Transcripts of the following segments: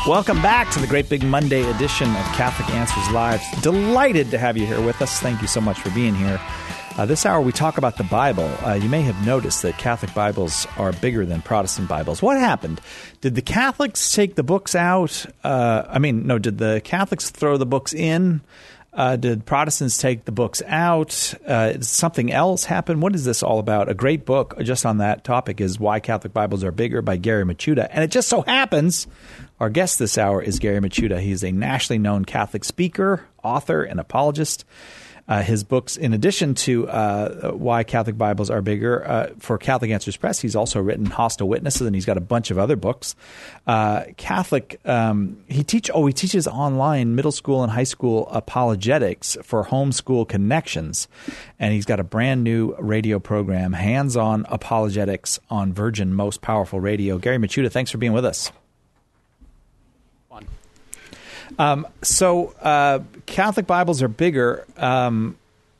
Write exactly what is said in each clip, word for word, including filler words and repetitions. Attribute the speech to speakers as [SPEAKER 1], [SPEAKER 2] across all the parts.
[SPEAKER 1] Welcome back to the Great Big Monday edition of Catholic Answers Live. Delighted to have you here with us. Thank you so much for being here. Uh, this hour we talk about the Bible. Uh, you may have noticed that Catholic Bibles are bigger than Protestant Bibles. What happened? Did the Catholics take the books out? Uh, I mean, no, did the Catholics throw the books in? Uh, did Protestants take the books out? Uh, did something else happen? What is this all about? A great book just on that topic is Why Catholic Bibles Are Bigger by Gary Michuta. And it just so happens our guest this hour is Gary Michuta. He's a nationally known Catholic speaker, author, and apologist. Uh, his books, in addition to uh, Why Catholic Bibles Are Bigger, uh, for Catholic Answers Press, he's also written Hostile Witnesses, and he's got a bunch of other books. Uh, Catholic, um, he teach. Oh, he teaches online middle school and high school apologetics for homeschool connections, and he's got a brand new radio program, Hands-On Apologetics, on Virgin Most Powerful Radio. Gary Michuta, thanks for being with us. Um, so uh, Catholic Bibles are bigger. Um,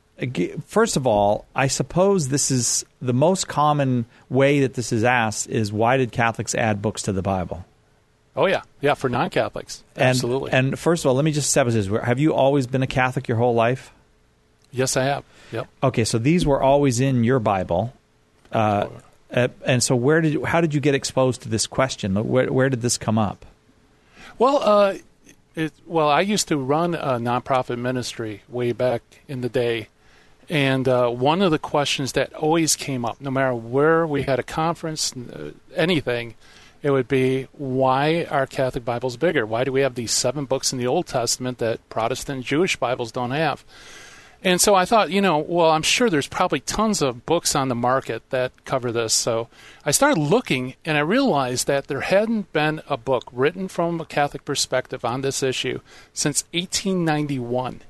[SPEAKER 1] first of all, I suppose this is the most common way that this is asked is why did Catholics add books to the Bible?
[SPEAKER 2] Oh, yeah. Yeah, for non-Catholics.
[SPEAKER 1] And,
[SPEAKER 2] Absolutely.
[SPEAKER 1] And first of all, let me just establish this. Have you always been a Catholic your whole life?
[SPEAKER 2] Yes, I have. Yep.
[SPEAKER 1] Okay, so these were always in your Bible. Uh, uh, and so where did how did you get exposed to this question? Where, where did this come up?
[SPEAKER 2] Well, uh It, well, I used to run a nonprofit ministry way back in the day, and uh, one of the questions that always came up, no matter where we had a conference, uh, anything, it would be, why are Catholic Bibles bigger? Why do we have these seven books in the Old Testament that Protestant Jewish Bibles don't have? And so I thought, you know, well, I'm sure there's probably tons of books on the market that cover this. So I started looking, and I realized that there hadn't been a book written from a Catholic perspective on this issue since eighteen ninety-one.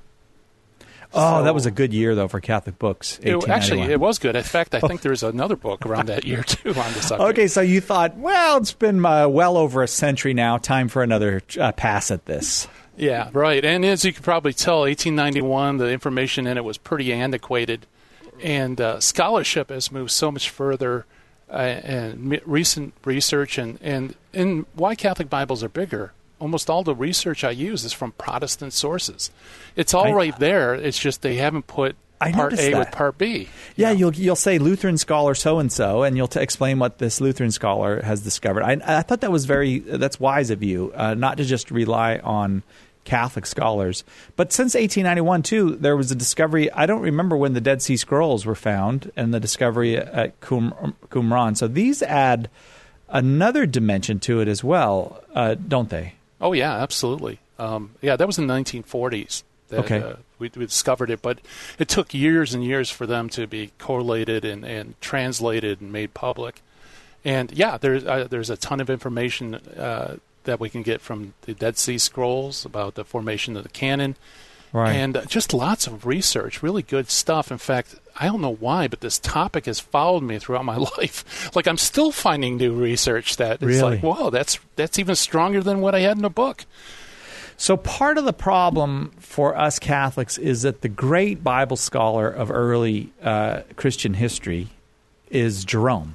[SPEAKER 1] Oh,
[SPEAKER 2] so,
[SPEAKER 1] that was a good year, though, for Catholic books.
[SPEAKER 2] It, actually, it was good. In fact, I think there's another book around that year, too, on the subject.
[SPEAKER 1] Okay, so you thought, well, it's been uh, well over a century now. Time for another uh, pass at this.
[SPEAKER 2] Yeah, right. And as you can probably tell, eighteen ninety-one, the information in it was pretty antiquated. And uh, scholarship has moved so much further, uh, and m- recent research. And, and in Why Catholic Bibles Are Bigger, almost all the research I use is from Protestant sources. It's all I, right there. It's just they haven't put
[SPEAKER 1] I
[SPEAKER 2] Part A
[SPEAKER 1] that.
[SPEAKER 2] with Part B.
[SPEAKER 1] Yeah,
[SPEAKER 2] know?
[SPEAKER 1] you'll you'll say Lutheran scholar so-and-so, and you'll t- explain what this Lutheran scholar has discovered. I, I thought that was very, that's wise of you, uh, not to just rely on Catholic scholars. But since eighteen ninety-one, too, there was a discovery. I don't remember when the Dead Sea Scrolls were found and the discovery at Qum, Qumran. So these add another dimension to it as well, uh, don't they?
[SPEAKER 2] Oh, yeah, absolutely. Um, yeah, that was in the nineteen forties that
[SPEAKER 1] okay.
[SPEAKER 2] uh, we, we discovered it. But it took years and years for them to be correlated and, and translated and made public. And, yeah, there's, uh, there's a ton of information uh that we can get from the Dead Sea Scrolls about the formation of the canon.
[SPEAKER 1] Right.
[SPEAKER 2] And uh, just lots of research, really good stuff. In fact, I don't know why, but this topic has followed me throughout my life. Like, I'm still finding new research that
[SPEAKER 1] really?
[SPEAKER 2] It's like, whoa, that's that's even stronger than what I had in a book.
[SPEAKER 1] So part of the problem for us Catholics is that the great Bible scholar of early uh, Christian history is Jerome.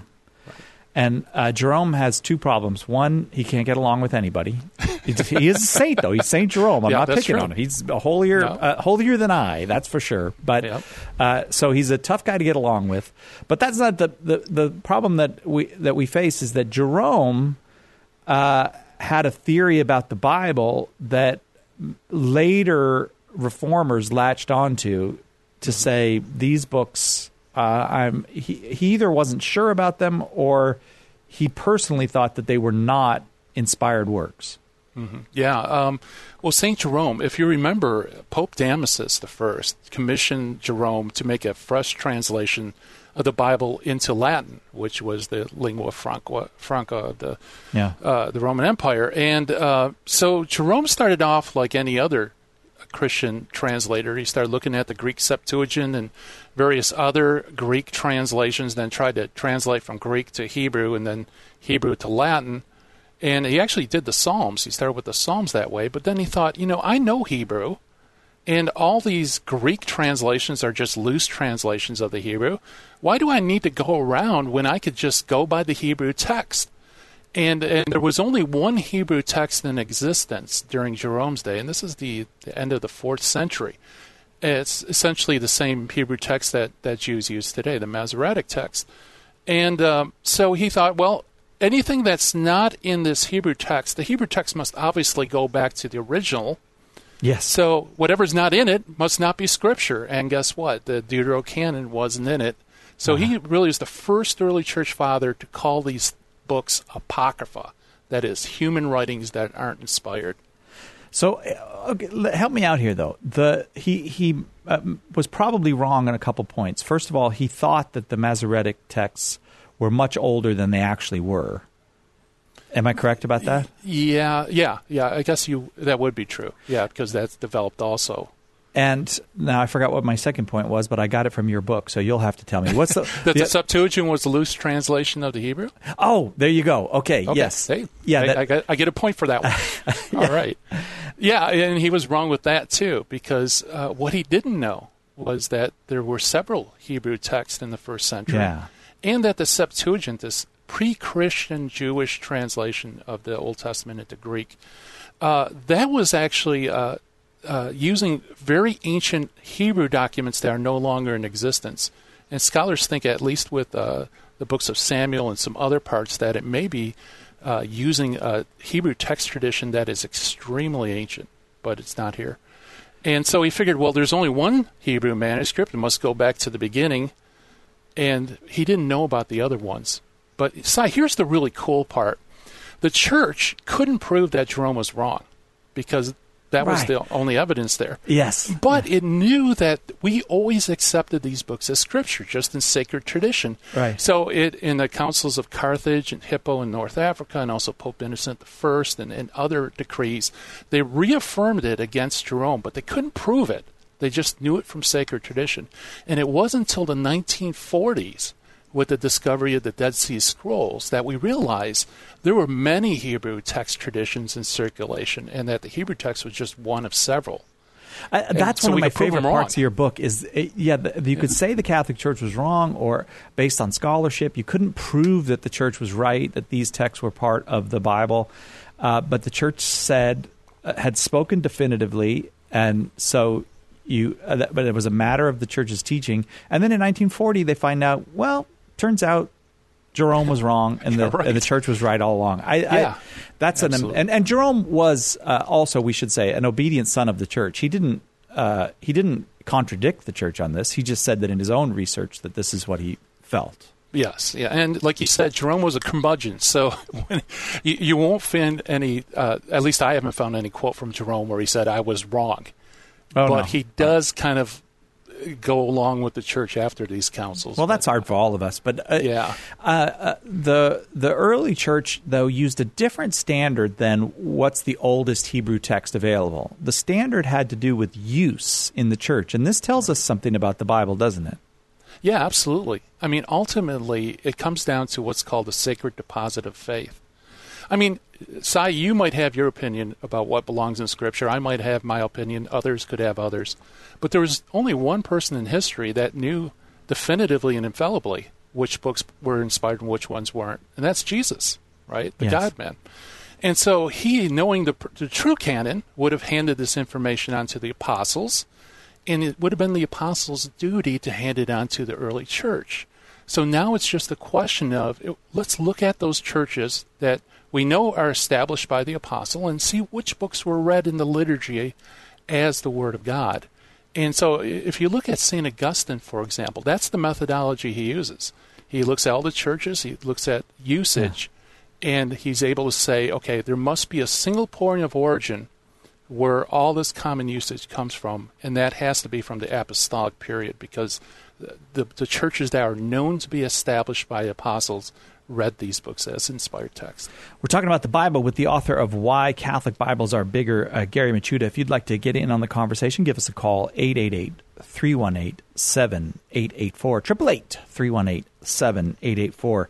[SPEAKER 1] And uh, Jerome has two problems. One, he can't get along with anybody. He is a saint, though. He's Saint Jerome. I'm
[SPEAKER 2] yeah,
[SPEAKER 1] not picking
[SPEAKER 2] true.
[SPEAKER 1] on him. He's a holier,
[SPEAKER 2] no.
[SPEAKER 1] uh, holier than I, that's for sure. But
[SPEAKER 2] yep.
[SPEAKER 1] uh, so he's a tough guy to get along with. But that's not the the, the problem that we that we face is that Jerome uh, had a theory about the Bible that later reformers latched onto to say these books. Uh, I'm he, he either wasn't sure about them or he personally thought that they were not inspired works.
[SPEAKER 2] Mm-hmm. Yeah. Um, well, Saint Jerome, if you remember, Pope Damasus the First commissioned Jerome to make a fresh translation of the Bible into Latin, which was the lingua franca, franca of the
[SPEAKER 1] yeah.
[SPEAKER 2] uh, the Roman Empire. And uh, so Jerome started off like any other Christian translator. He started looking at the Greek Septuagint and various other Greek translations, then tried to translate from Greek to Hebrew and then Hebrew to Latin. And he actually did the Psalms. He started with the Psalms that way. But then he thought, you know, I know Hebrew, and all these Greek translations are just loose translations of the Hebrew. Why do I need to go around when I could just go by the Hebrew text? And, and there was only one Hebrew text in existence during Jerome's day, and this is the, the end of the fourth century. It's essentially the same Hebrew text that, that Jews use today, the Masoretic text. And um, so he thought, well, anything that's not in this Hebrew text, the Hebrew text must obviously go back to the original.
[SPEAKER 1] Yes.
[SPEAKER 2] So whatever's not in it must not be Scripture. And guess what? The Deuterocanon wasn't in it. So uh-huh. he really is the first early church father to call these books apocrypha, that is, human writings that aren't inspired.
[SPEAKER 1] So, okay, help me out here, though. The he he uh, was probably wrong on a couple points. First of all, he thought that the Masoretic texts were much older than they actually were. Am I correct about that?
[SPEAKER 2] Yeah, yeah, yeah. I guess you that would be true. Yeah, because that's developed also.
[SPEAKER 1] And now I forgot what my second point was, but I got it from your book, so you'll have to tell me. What's the,
[SPEAKER 2] that
[SPEAKER 1] the,
[SPEAKER 2] the Septuagint was the loose translation of the Hebrew?
[SPEAKER 1] Oh, there you go. Okay,
[SPEAKER 2] okay.
[SPEAKER 1] yes.
[SPEAKER 2] Hey,
[SPEAKER 1] yeah,
[SPEAKER 2] I,
[SPEAKER 1] that,
[SPEAKER 2] I, get, I get a point for that one. yeah. All right. Yeah, and he was wrong with that, too, because uh, what he didn't know was that there were several Hebrew texts in the first century,
[SPEAKER 1] yeah.
[SPEAKER 2] and that the Septuagint, this pre-Christian Jewish translation of the Old Testament into Greek, uh, that was actually... Uh, Uh, using very ancient Hebrew documents that are no longer in existence. And scholars think, at least with uh, the books of Samuel and some other parts, that it may be uh, using a Hebrew text tradition that is extremely ancient, but it's not here. And so he figured, well, there's only one Hebrew manuscript. It must go back to the beginning. And he didn't know about the other ones. But so here's the really cool part. The church couldn't prove that Jerome was wrong because that was
[SPEAKER 1] right.
[SPEAKER 2] the only evidence there.
[SPEAKER 1] Yes.
[SPEAKER 2] But it knew that we always accepted these books as Scripture, just in sacred tradition.
[SPEAKER 1] Right.
[SPEAKER 2] So it in the councils of Carthage and Hippo in North Africa, and also Pope Innocent the First and, and other decrees, they reaffirmed it against Jerome, but they couldn't prove it. They just knew it from sacred tradition. And it wasn't until the nineteen forties, with the discovery of the Dead Sea Scrolls, that we realized there were many Hebrew text traditions in circulation, and that the Hebrew text was just one of several.
[SPEAKER 1] Uh, that's
[SPEAKER 2] so
[SPEAKER 1] one of my favorite
[SPEAKER 2] parts
[SPEAKER 1] wrong. of your book. Is uh, yeah, the, you yeah. could say the Catholic Church was wrong, or based on scholarship, you couldn't prove that the Church was right, that these texts were part of the Bible, uh, but the Church said uh, had spoken definitively, and so you. Uh, that, but it was a matter of the Church's teaching. And then in nineteen forty, they find out, well, turns out Jerome was wrong, and the,
[SPEAKER 2] right.
[SPEAKER 1] and the Church was right all along. I,
[SPEAKER 2] yeah,
[SPEAKER 1] I, that's an and, and Jerome was uh, also, we should say, an obedient son of the Church. He didn't uh, he didn't contradict the Church on this. He just said that in his own research that this is what he felt.
[SPEAKER 2] Yes, yeah, and like you said, Jerome was a curmudgeon, so when, you, you won't find any. Uh, at least I haven't found any quote from Jerome where he said I was wrong,
[SPEAKER 1] oh,
[SPEAKER 2] but
[SPEAKER 1] no.
[SPEAKER 2] he does kind of go along with the Church after these councils.
[SPEAKER 1] Well, that's hard for all of us. But uh,
[SPEAKER 2] yeah,
[SPEAKER 1] uh, uh, the the early Church, though, used a different standard than what's the oldest Hebrew text available. The standard had to do with use in the Church, and this tells us something about the Bible, doesn't it?
[SPEAKER 2] Yeah, absolutely. I mean, ultimately, it comes down to what's called the sacred deposit of faith. I mean, Cy, you might have your opinion about what belongs in Scripture. I might have my opinion. Others could have others. But there was only one person in history that knew definitively and infallibly which books were inspired and which ones weren't. And that's Jesus, right? The
[SPEAKER 1] yes.
[SPEAKER 2] God-man. And so he, knowing the, the true canon, would have handed this information on to the apostles, and it would have been the apostles' duty to hand it on to the early church. So now it's just a question of, let's look at those churches that we know are established by the apostle and see which books were read in the liturgy as the Word of God. And so if you look at Saint Augustine, for example, that's the methodology he uses. He looks at all the churches, he looks at usage, yeah. and he's able to say, okay, there must be a single point of origin where all this common usage comes from, and that has to be from the apostolic period, because the, the churches that are known to be established by apostles read these books as inspired text.
[SPEAKER 1] We're talking about the Bible with the author of Why Catholic Bibles Are Bigger, uh, Gary Michuta. If you'd like to get in on the conversation, give us a call, eight eight eight, three one eight, seven eight eight four, eight eight eight, three one eight, seven eight eight four.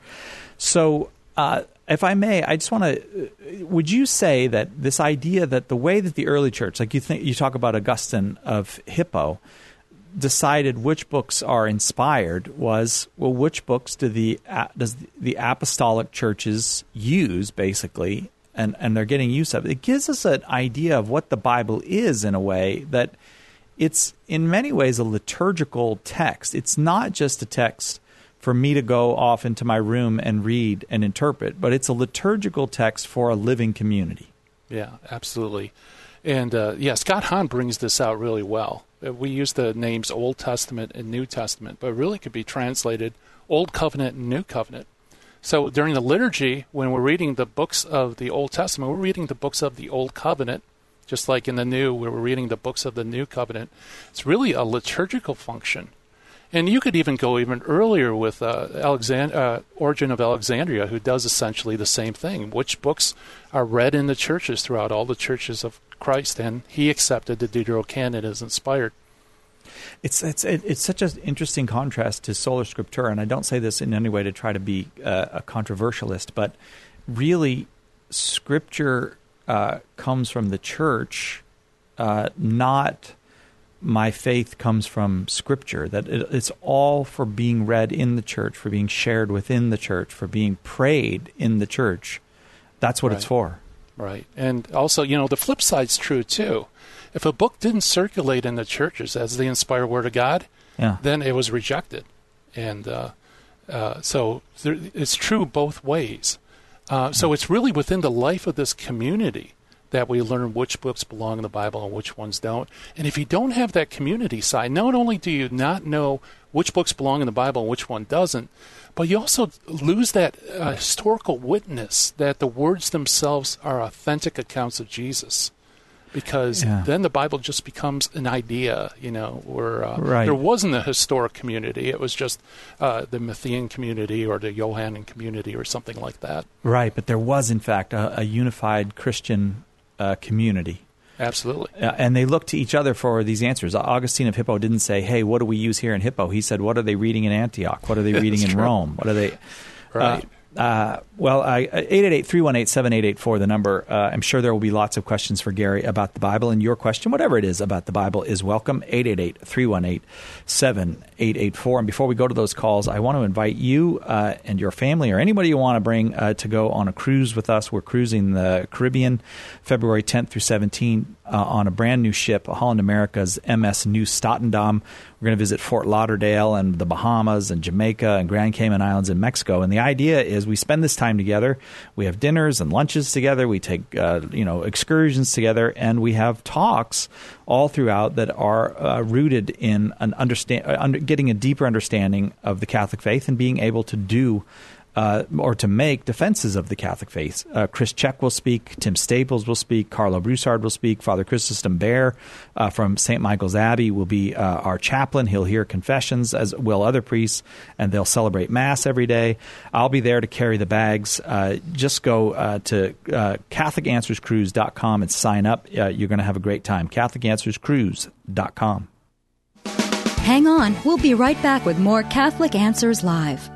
[SPEAKER 1] So, uh, if I may, I just want to, would you say that this idea that the way that the early church, like you think, you talk about Augustine of Hippo, decided which books are inspired was, well, which books do the does the apostolic churches use, basically, and, and they're getting use of it. It gives us an idea of what the Bible is in a way that it's, in many ways, a liturgical text. It's not just a text for me to go off into my room and read and interpret, but it's a liturgical text for a living community.
[SPEAKER 2] Yeah, absolutely. And, uh, yeah, Scott Hahn brings this out really well. We use the names Old Testament and New Testament, but it really could be translated Old Covenant and New Covenant. So during the liturgy, when we're reading the books of the Old Testament, we're reading the books of the Old Covenant, just like in the New, where we're reading the books of the New Covenant. It's really a liturgical function. And you could even go even earlier with uh, Alexand- uh, Origen of Alexandria, who does essentially the same thing. Which books are read in the churches throughout all the churches of Christ, and he accepted the Deuterocanon as inspired.
[SPEAKER 1] It's it's it's such an interesting contrast to Sola Scriptura, and I don't say this in any way to try to be uh, a controversialist, but really, Scripture uh, comes from the church, uh, not my faith comes from Scripture. That it, it's all for being read in the church, for being shared within the church, for being prayed in the church. That's what
[SPEAKER 2] Right.
[SPEAKER 1] it's for.
[SPEAKER 2] Right. And also, you know, the flip side's true, too. If a book didn't circulate in the churches as the inspired Word of God,
[SPEAKER 1] Yeah.
[SPEAKER 2] then it was rejected. And uh, uh, so there, it's true both ways. Uh, so it's really within the life of this community that we learn which books belong in the Bible and which ones don't. And if you don't have that community side, not only do you not know which books belong in the Bible and which one doesn't, but you also lose that uh, historical witness that the words themselves are authentic accounts of Jesus. Because
[SPEAKER 1] Yeah.
[SPEAKER 2] then the Bible just becomes an idea, you know, where uh,
[SPEAKER 1] Right.
[SPEAKER 2] there wasn't a historic community. It was just uh, the Matthean community or the Johannine community or something like that.
[SPEAKER 1] Right, but there was, in fact, a, a unified Christian uh, community.
[SPEAKER 2] Absolutely.
[SPEAKER 1] Uh, and they looked to each other for these answers. Augustine of Hippo didn't say, hey, what do we use here in Hippo? He said, what are they reading in Antioch? What are they reading in
[SPEAKER 2] true.
[SPEAKER 1] Rome? What are they...
[SPEAKER 2] Right.
[SPEAKER 1] Uh, uh, well, eight eight eight, three one eight, seven eight eight four, the number. Uh, I'm sure there will be lots of questions for Gary about the Bible, and your question, whatever it is about the Bible, is welcome. eight eight eight, three one eight, seven eight eight four. And before we go to those calls, I want to invite you uh, and your family or anybody you want to bring uh, to go on a cruise with us. We're cruising the Caribbean February tenth through seventeenth uh, on a brand new ship, Holland America's M S New Statendam. We're going to visit Fort Lauderdale and the Bahamas and Jamaica and Grand Cayman Islands in Mexico. And the idea is we spend this time together. We have dinners and lunches together. We take uh, you know excursions together, and we have talks all throughout that are uh, rooted in an understand, uh, under, getting a deeper understanding of the Catholic faith and being able to do Uh, or to make defenses of the Catholic faith. Uh, Chris Check will speak. Tim Staples will speak. Carlo Broussard will speak. Father Chrysostom Bear uh, from Saint Michael's Abbey will be uh, our chaplain. He'll hear confessions, as will other priests, and they'll celebrate Mass every day. I'll be there to carry the bags. Uh, just go uh, to uh, Catholic Answers Cruise dot com and sign up. Uh, you're going to have a great time. Catholic Answers Cruise dot com.
[SPEAKER 3] Hang on. We'll be right back with more Catholic Answers Live.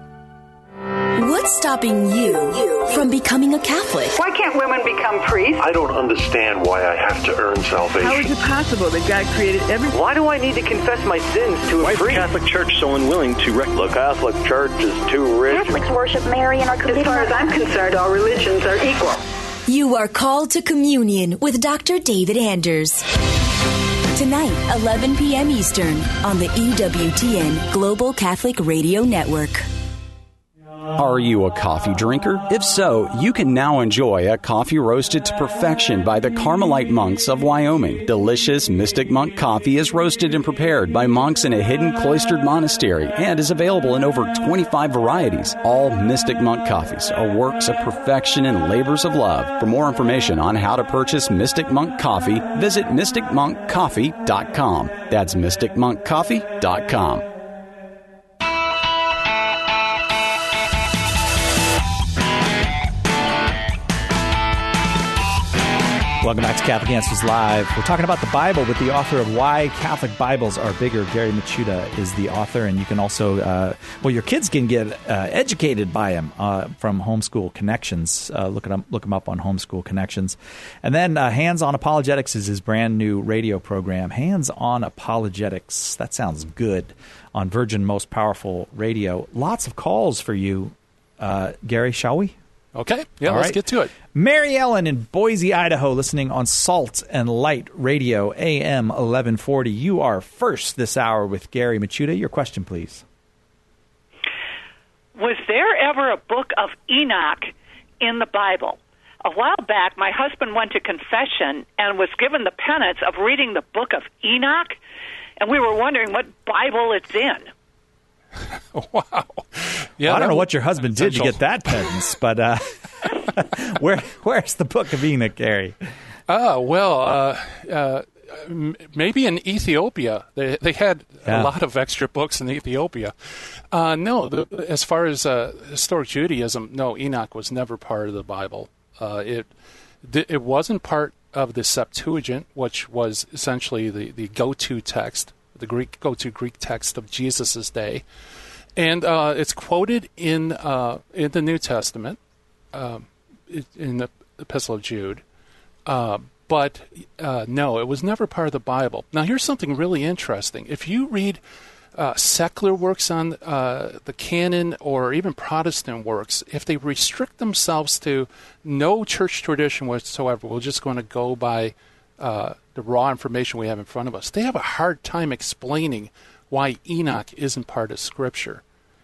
[SPEAKER 4] What's stopping you from becoming a Catholic?
[SPEAKER 5] Why can't women become priests?
[SPEAKER 6] I don't understand why I have to earn salvation.
[SPEAKER 5] How is it possible that God created everything? Why do I need to confess my sins to
[SPEAKER 6] Why
[SPEAKER 5] a
[SPEAKER 6] is the
[SPEAKER 5] priest?
[SPEAKER 6] Catholic Church so unwilling to rec- The Catholic Church is too rich.
[SPEAKER 7] Catholics worship Mary and are
[SPEAKER 5] As far as I'm concerned, all religions are equal.
[SPEAKER 4] You are called to communion with Doctor David Anders. Tonight, eleven p.m. Eastern, on the E W T N Global Catholic Radio Network.
[SPEAKER 8] Are you a coffee drinker? If so, you can now enjoy a coffee roasted to perfection by the Carmelite monks of Wyoming. Delicious Mystic Monk coffee is roasted and prepared by monks in a hidden cloistered monastery and is available in over twenty-five varieties. All Mystic Monk coffees are works of perfection and labors of love. For more information on how to purchase Mystic Monk coffee, visit mystic monk coffee dot com. That's mystic monk coffee dot com.
[SPEAKER 1] Welcome back to Catholic Answers Live. We're talking about the Bible with the author of Why Catholic Bibles Are Bigger. Gary Michuta is the author, and you can also, uh, well, your kids can get uh, educated by him uh, from Homeschool Connections. Uh, look, him, look him up on Homeschool Connections. And then uh, Hands on Apologetics is his brand new radio program. Hands on Apologetics. That sounds good on Virgin Most Powerful Radio. Lots of calls for you, uh, Gary, shall we?
[SPEAKER 2] Okay, yeah,
[SPEAKER 1] All
[SPEAKER 2] let's
[SPEAKER 1] right.
[SPEAKER 2] get to it.
[SPEAKER 1] Mary Ellen in Boise, Idaho, listening on Salt and Light Radio, A M eleven forty. You are first this hour with Gary Michuta. Your question, please.
[SPEAKER 7] Was there ever a book of Enoch in the Bible? A while back, my husband went to confession and was given the penance of reading the book of Enoch, and we were wondering what Bible it's in.
[SPEAKER 2] Wow. Yeah,
[SPEAKER 1] well, I don't know
[SPEAKER 2] was
[SPEAKER 1] what your husband did to
[SPEAKER 2] essential.
[SPEAKER 1] get that penance, but uh, where where's the Book of Enoch, Gary?
[SPEAKER 2] Oh, well, uh, uh, m- maybe in Ethiopia. They they had
[SPEAKER 1] Yeah.
[SPEAKER 2] a lot of extra books in Ethiopia. Uh, no, the, as far as uh, historic Judaism, no, Enoch was never part of the Bible. Uh, it th- it wasn't part of the Septuagint, which was essentially the, the go-to text, the Greek go-to Greek text of Jesus' day. And uh, it's quoted in uh, in the New Testament, um, in the Epistle of Jude. Uh, but uh, no, it was never part of the Bible. Now, here's something really interesting. If you read uh, secular works on uh, the canon or even Protestant works, if they restrict themselves to no church tradition whatsoever, we're just going to go by uh, the raw information we have in front of us, they have a hard time explaining why Enoch isn't part of Scripture.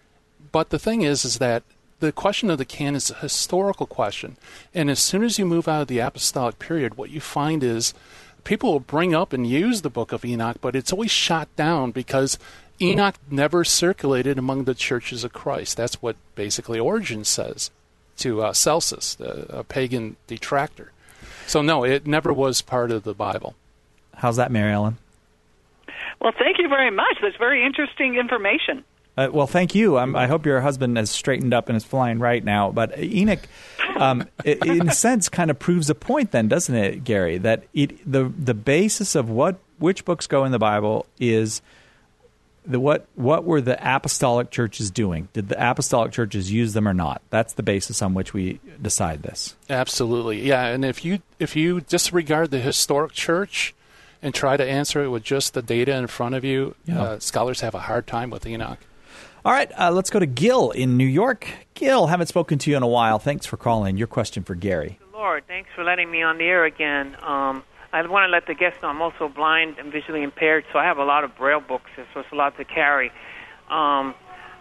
[SPEAKER 2] But the thing is, is that the question of the canon is a historical question. And as soon as you move out of the apostolic period, what you find is people will bring up and use the book of Enoch, but it's always shot down because Enoch never circulated among the churches of Christ. That's what basically Origen says to uh, Celsus, the, a pagan detractor. So no, it never was part of the Bible.
[SPEAKER 1] How's that, Mary Ellen?
[SPEAKER 7] Well, thank you very much. That's very interesting information.
[SPEAKER 1] Uh, well, thank you. Um, I hope your husband has straightened up and is flying right now. But Enoch, um, it, in a sense, kind of proves a point then, doesn't it, Gary? That it the the basis of what which books go in the Bible is the what what were the apostolic churches doing? Did the apostolic churches use them or not? That's the basis on which we decide this.
[SPEAKER 2] Absolutely, yeah. And if you if you disregard the historic church and try to answer it with just the data in front of you,
[SPEAKER 1] Yeah.
[SPEAKER 2] uh, scholars have a hard time with Enoch.
[SPEAKER 1] All right, uh, let's go to Gil in New York. Gil, haven't spoken to you in a while. Thanks for calling. Your question for Gary.
[SPEAKER 9] Lord, thanks for letting me on the air again. Um, I want to let the guests know I'm also blind and visually impaired, so I have a lot of Braille books, so it's a lot to carry. Um,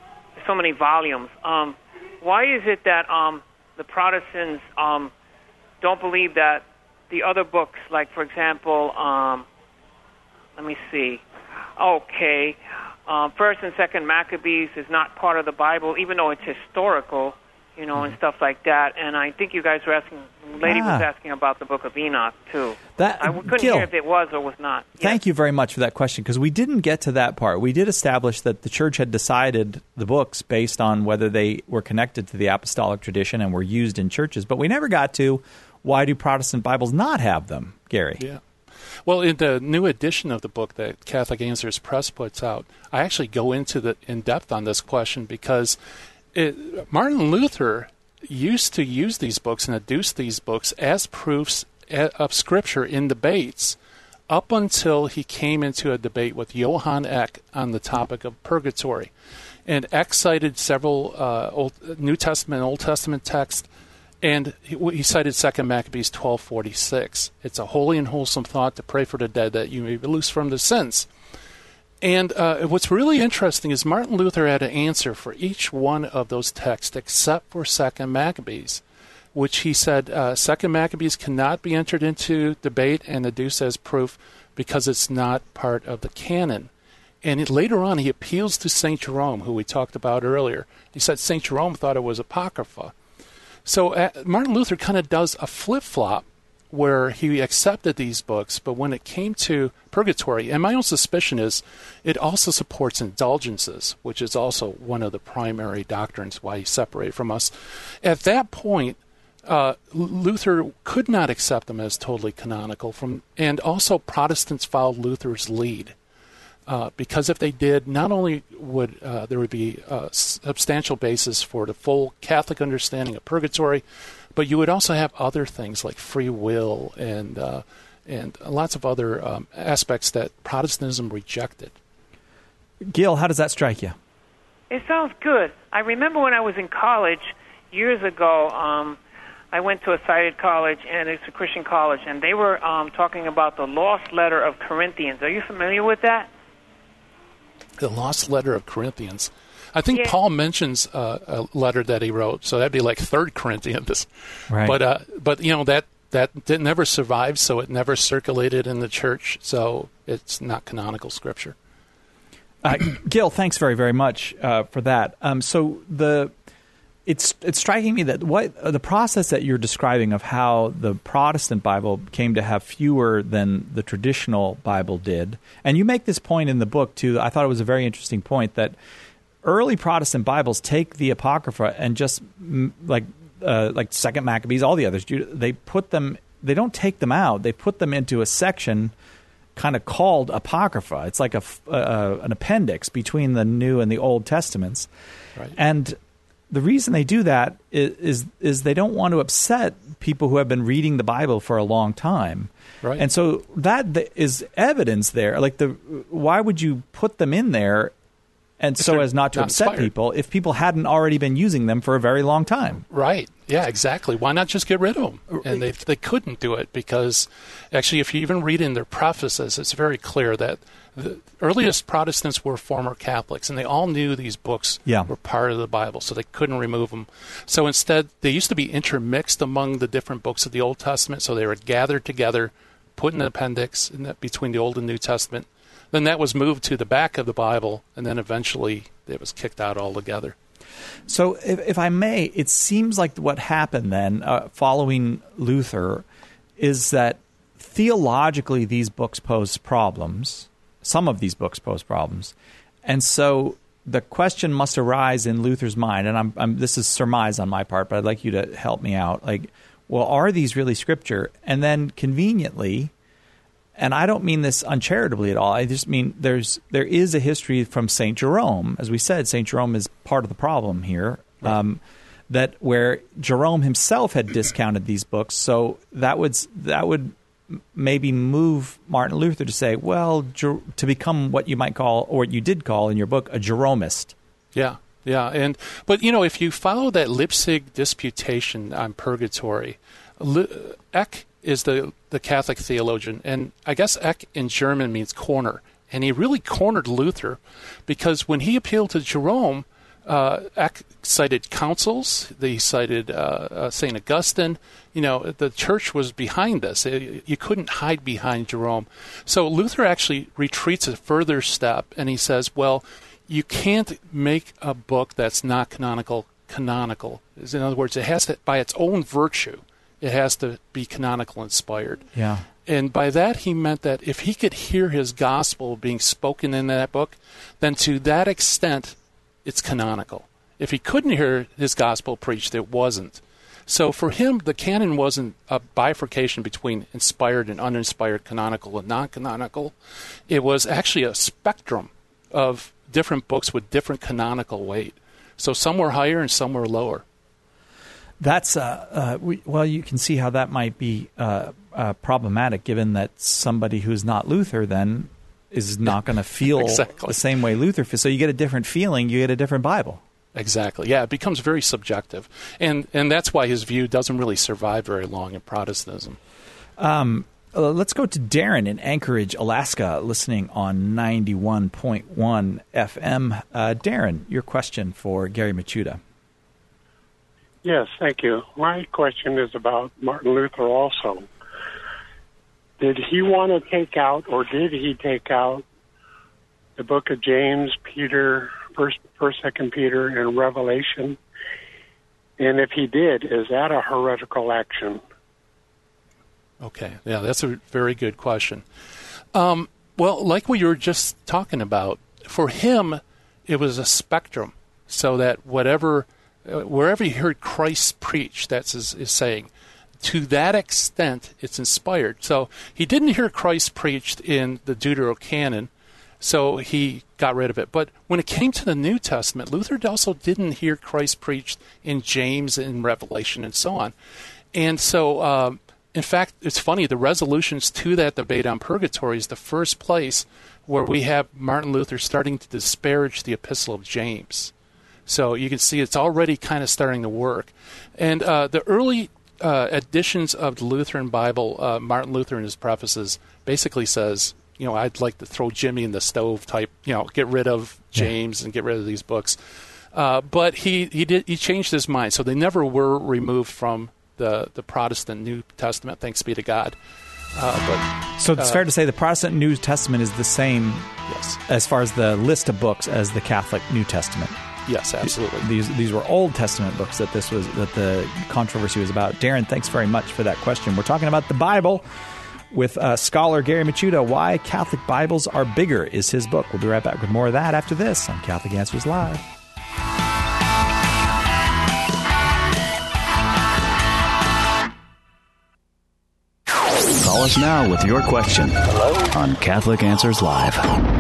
[SPEAKER 9] so many volumes. Um, why is it that um, the Protestants um, don't believe that the other books, like, for example, um, let me see, okay, uh, First and Second Maccabees is not part of the Bible, even though it's historical, you know, and stuff like that. And I think you guys were asking, the lady
[SPEAKER 1] Ah.
[SPEAKER 9] was asking about the Book of Enoch, too.
[SPEAKER 1] That-
[SPEAKER 9] I couldn't
[SPEAKER 1] Gil.
[SPEAKER 9] hear if it was or was not.
[SPEAKER 1] Thank you very much for that question, because we didn't get to that part. We did establish that the church had decided the books based on whether they were connected to the apostolic tradition and were used in churches, but we never got to why do Protestant Bibles not have them, Gary?
[SPEAKER 2] Yeah. Well, in the new edition of the book that Catholic Answers Press puts out, I actually go into the in depth on this question because it, Martin Luther used to use these books and adduce these books as proofs of Scripture in debates up until he came into a debate with Johann Eck on the topic of purgatory. And Eck cited several uh, Old, New Testament and Old Testament texts, and he, he cited Second Maccabees twelve forty-six. It's a holy and wholesome thought to pray for the dead that you may be loose from the sins. And uh, what's really interesting is Martin Luther had an answer for each one of those texts except for Second Maccabees, which he said uh, Second Maccabees cannot be entered into debate and adduced as proof because it's not part of the canon. And it, later on, he appeals to Saint Jerome, who we talked about earlier. He said Saint Jerome thought it was Apocrypha. So uh, Martin Luther kind of does a flip-flop where he accepted these books, but when it came to purgatory, and my own suspicion is it also supports indulgences, which is also one of the primary doctrines why he separated from us. At that point, uh, Luther could not accept them as totally canonical, from, and also Protestants followed Luther's lead. Uh, because if they did, not only would uh, there would be a substantial basis for the full Catholic understanding of purgatory, but you would also have other things like free will and uh, and lots of other um, aspects that Protestantism rejected.
[SPEAKER 1] Gil, how does that strike you?
[SPEAKER 9] It sounds good. I remember when I was in college years ago, um, I went to a cited college, and it's a Christian college, and they were um, talking about the lost letter of Corinthians. Are you familiar with that?
[SPEAKER 2] The lost letter of Corinthians. I think
[SPEAKER 9] yeah.
[SPEAKER 2] Paul mentions uh, a letter that he wrote, so that'd be like Third Corinthians.
[SPEAKER 1] Right.
[SPEAKER 2] But uh, but you know that that did never survived, so it never circulated in the church, so it's not canonical scripture.
[SPEAKER 1] Uh, Gil, thanks very very much uh, for that. Um, so the it's it's striking me that what uh, the process that you're describing of how the Protestant Bible came to have fewer than the traditional Bible did, and you make this point in the book too. I thought it was a very interesting point that early Protestant Bibles take the Apocrypha and just mm, like uh, like Second Maccabees, all the others, they put them. They don't take them out. They put them into a section kind of called Apocrypha. It's like a uh, an appendix between the New and the Old Testaments,
[SPEAKER 2] right.
[SPEAKER 1] And the reason they do that is, is is they don't want to upset people who have been reading the Bible for a long time,
[SPEAKER 2] right?
[SPEAKER 1] And so that is evidence there. Like the why would you put them in there, and so as not to
[SPEAKER 2] not
[SPEAKER 1] upset
[SPEAKER 2] inspired.
[SPEAKER 1] people if people hadn't already been using them for a very long time?
[SPEAKER 2] Right. Yeah. Exactly. Why not just get rid of them? And they they couldn't do it because actually, if you even read in their prefaces, it's very clear that the earliest Protestants were former Catholics, and they all knew these books
[SPEAKER 1] yeah.
[SPEAKER 2] were part of the Bible, so they couldn't remove them. So instead, they used to be intermixed among the different books of the Old Testament, so they were gathered together, put in an appendix in that, between the Old and New Testament. Then that was moved to the back of the Bible, and then eventually it was kicked out altogether.
[SPEAKER 1] So if, if I may, it seems like what happened then, uh, following Luther, is that theologically these books pose problems. Some of these books pose problems. And so the question must arise in Luther's mind, and I'm, I'm, this is surmise on my part, but I'd like you to help me out. Like, well, are these really Scripture? And then conveniently, and I don't mean this uncharitably at all, I just mean there's there is a history from Saint Jerome. As we said, Saint Jerome is part of the problem here, right. um, that where Jerome himself had discounted these books, so that would that would maybe move Martin Luther to say, well, Jer- to become what you might call, or what you did call in your book, a Jeromist.
[SPEAKER 2] Yeah, yeah. and But, you know, if you follow that Leipzig disputation on purgatory, Le- Eck is the, the Catholic theologian, and I guess Eck in German means corner, and he really cornered Luther because when he appealed to Jerome, Uh, Eck cited councils. They cited uh, uh, Saint Augustine. You know, the church was behind this. It, you couldn't hide behind Jerome. So Luther actually retreats a further step, and he says, well, you can't make a book that's not canonical canonical. In other words, it has to, by its own virtue, it has to be canonical inspired.
[SPEAKER 1] Yeah.
[SPEAKER 2] And by that, he meant that if he could hear his gospel being spoken in that book, then to that extent, it's canonical. If he couldn't hear his gospel preached, it wasn't. So for him, the canon wasn't a bifurcation between inspired and uninspired, canonical and non-canonical. It was actually a spectrum of different books with different canonical weight. So some were higher and some were lower.
[SPEAKER 1] That's uh, uh, we, well, you can see how that might be uh, uh, problematic, given that somebody who's not Luther then is not going to feel
[SPEAKER 2] exactly.
[SPEAKER 1] the same way Luther feels. So you get a different feeling, you get a different Bible.
[SPEAKER 2] Exactly. Yeah, it becomes very subjective. And and that's why his view doesn't really survive very long in Protestantism.
[SPEAKER 1] Um, uh, let's go to Darren in Anchorage, Alaska, listening on ninety-one point one F M. Uh, Darren, your question for Gary Michuta.
[SPEAKER 10] Yes, thank you. My question is about Martin Luther also. Did he want to take out, or did he take out, the book of James, Peter, First, First, Second Peter, and Revelation? And if he did, is that a heretical action?
[SPEAKER 2] Okay, yeah, that's a very good question. Um, well, like we were just talking about, for him, it was a spectrum, so that whatever wherever you heard Christ preach, that's his, his saying. To that extent, it's inspired. So he didn't hear Christ preached in the Deuterocanon, so he got rid of it. But when it came to the New Testament, Luther also didn't hear Christ preached in James and Revelation and so on. And so, um, in fact, it's funny, the resolutions to that debate on purgatory is the first place where we have Martin Luther starting to disparage the Epistle of James. So you can see it's already kind of starting to work. And uh, the early uh, editions of the Lutheran Bible, uh, Martin Luther in his prefaces basically says, you know, I'd like to throw Jimmy in the stove type, you know, get rid of James yeah. and get rid of these books. Uh, but he, he did he changed his mind, so they never were removed from the, the Protestant New Testament, thanks be to God. Uh, but
[SPEAKER 1] So it's
[SPEAKER 2] uh,
[SPEAKER 1] fair to say the Protestant New Testament is the same
[SPEAKER 2] yes.
[SPEAKER 1] as far as the list of books as the Catholic New Testament.
[SPEAKER 2] Yes, absolutely.
[SPEAKER 1] These these were Old Testament books that this was that the controversy was about. Darren, thanks very much for that question. We're talking about the Bible with uh, scholar Gary Michuta. Why Catholic Bibles Are Bigger is his book. We'll be right back with more of that after this on Catholic Answers Live.
[SPEAKER 11] Call us now with your question. Hello? On Catholic Answers Live.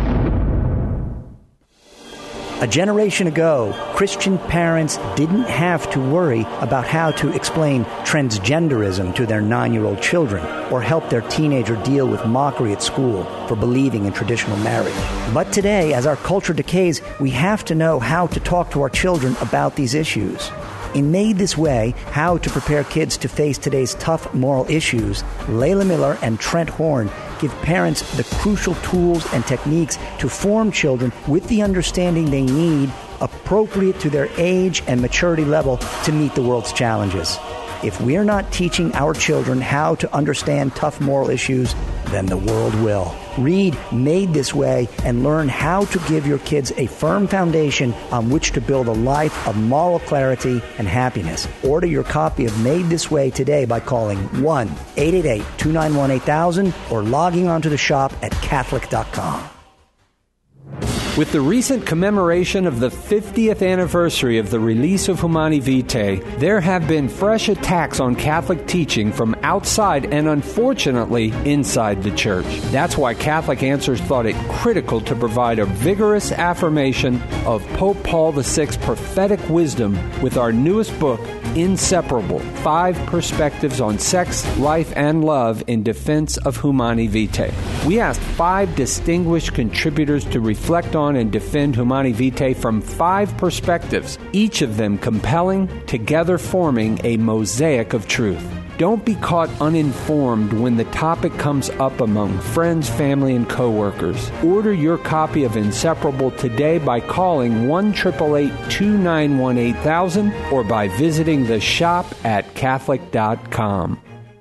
[SPEAKER 12] A generation ago, Christian parents didn't have to worry about how to explain transgenderism to their nine-year-old children or help their teenager deal with mockery at school for believing in traditional marriage. But today, as our culture decays, we have to know how to talk to our children about these issues. In Made This Way, How to Prepare Kids to Face Today's Tough Moral Issues, Layla Miller and Trent Horn give parents the crucial tools and techniques to form children with the understanding they need, appropriate to their age and maturity level to meet the world's challenges. If we're not teaching our children how to understand tough moral issues, then the world will. Read Made This Way and learn how to give your kids a firm foundation on which to build a life of moral clarity and happiness. Order your copy of Made This Way today by calling one eight eight eight, two nine one, eight thousand or logging onto the shop at catholic dot com.
[SPEAKER 13] With the recent commemoration of the fiftieth anniversary of the release of Humani Vitae, there have been fresh attacks on Catholic teaching from outside and, unfortunately, inside the Church. That's why Catholic Answers thought it critical to provide a vigorous affirmation of Pope Paul the Sixth's prophetic wisdom with our newest book, Inseparable, Five Perspectives on Sex, Life, and Love in Defense of Humani Vitae. We asked five distinguished contributors to reflect on and defend Humani Vitae from five perspectives, each of them compelling, together forming a mosaic of truth. Don't be caught uninformed when the topic comes up among friends, family, and coworkers. Order your copy of Inseparable today by calling one eight eight eight, two nine one, eight thousand or by visiting the shop at catholic dot com.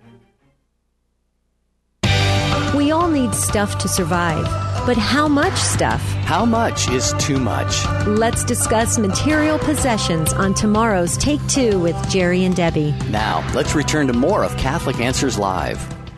[SPEAKER 14] We all need stuff to survive. But how much stuff?
[SPEAKER 11] How much is too much?
[SPEAKER 14] Let's discuss material possessions on tomorrow's Take Two with Jerry and Debbie.
[SPEAKER 11] Now, let's return to more of Catholic Answers Live.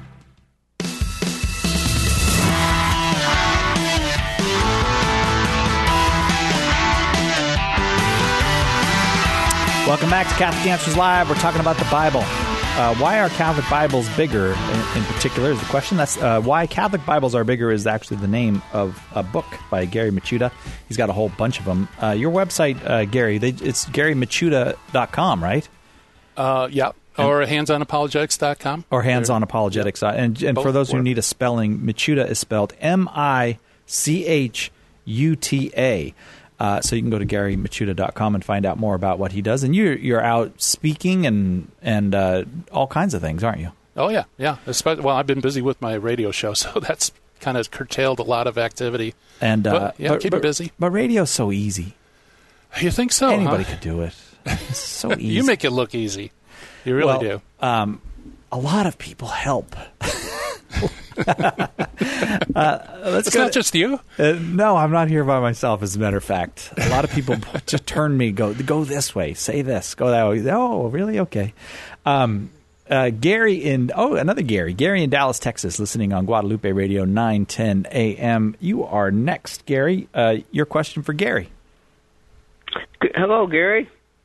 [SPEAKER 1] Welcome back to Catholic Answers Live. We're talking about the Bible. Uh, why are Catholic Bibles bigger, in, in particular, is the question. That's uh, why Catholic Bibles Are Bigger is actually the name of a book by Gary Michuta. He's got a whole bunch of them. Uh, your website, uh, Gary, they, it's gary michuta dot com, right?
[SPEAKER 2] Uh, yeah, or hands on apologetics dot com.
[SPEAKER 1] Or hands on apologetics. Yeah. And, and for those who need a spelling, Michuta is spelled M I C H U T A. Uh, so you can go to gary michuta dot com and find out more about what he does. And you're you're out speaking and and uh, all kinds of things, aren't you?
[SPEAKER 2] Oh yeah, yeah. Especially, well, I've been busy with my radio show, so that's kind of curtailed a lot of activity.
[SPEAKER 1] And uh,
[SPEAKER 2] but, yeah,
[SPEAKER 1] but,
[SPEAKER 2] keep
[SPEAKER 1] but,
[SPEAKER 2] it busy.
[SPEAKER 1] But radio's so easy.
[SPEAKER 2] You think so?
[SPEAKER 1] Anybody
[SPEAKER 2] huh?
[SPEAKER 1] could do it. It's so easy.
[SPEAKER 2] You make it look easy. You really
[SPEAKER 1] well,
[SPEAKER 2] do.
[SPEAKER 1] Um, a lot of people help. uh, let's
[SPEAKER 2] it's not to, just you.
[SPEAKER 1] Uh, no, I'm not here by myself. As a matter of fact, a lot of people just turn me, go go this way, say this, go that way. Oh, really? Okay. Um, uh, Gary in oh another Gary, Gary in Dallas, Texas, listening on Guadalupe Radio nine ten A M. You are next, Gary. Uh, your question for Gary.
[SPEAKER 15] Hello, Gary.
[SPEAKER 2] Hi.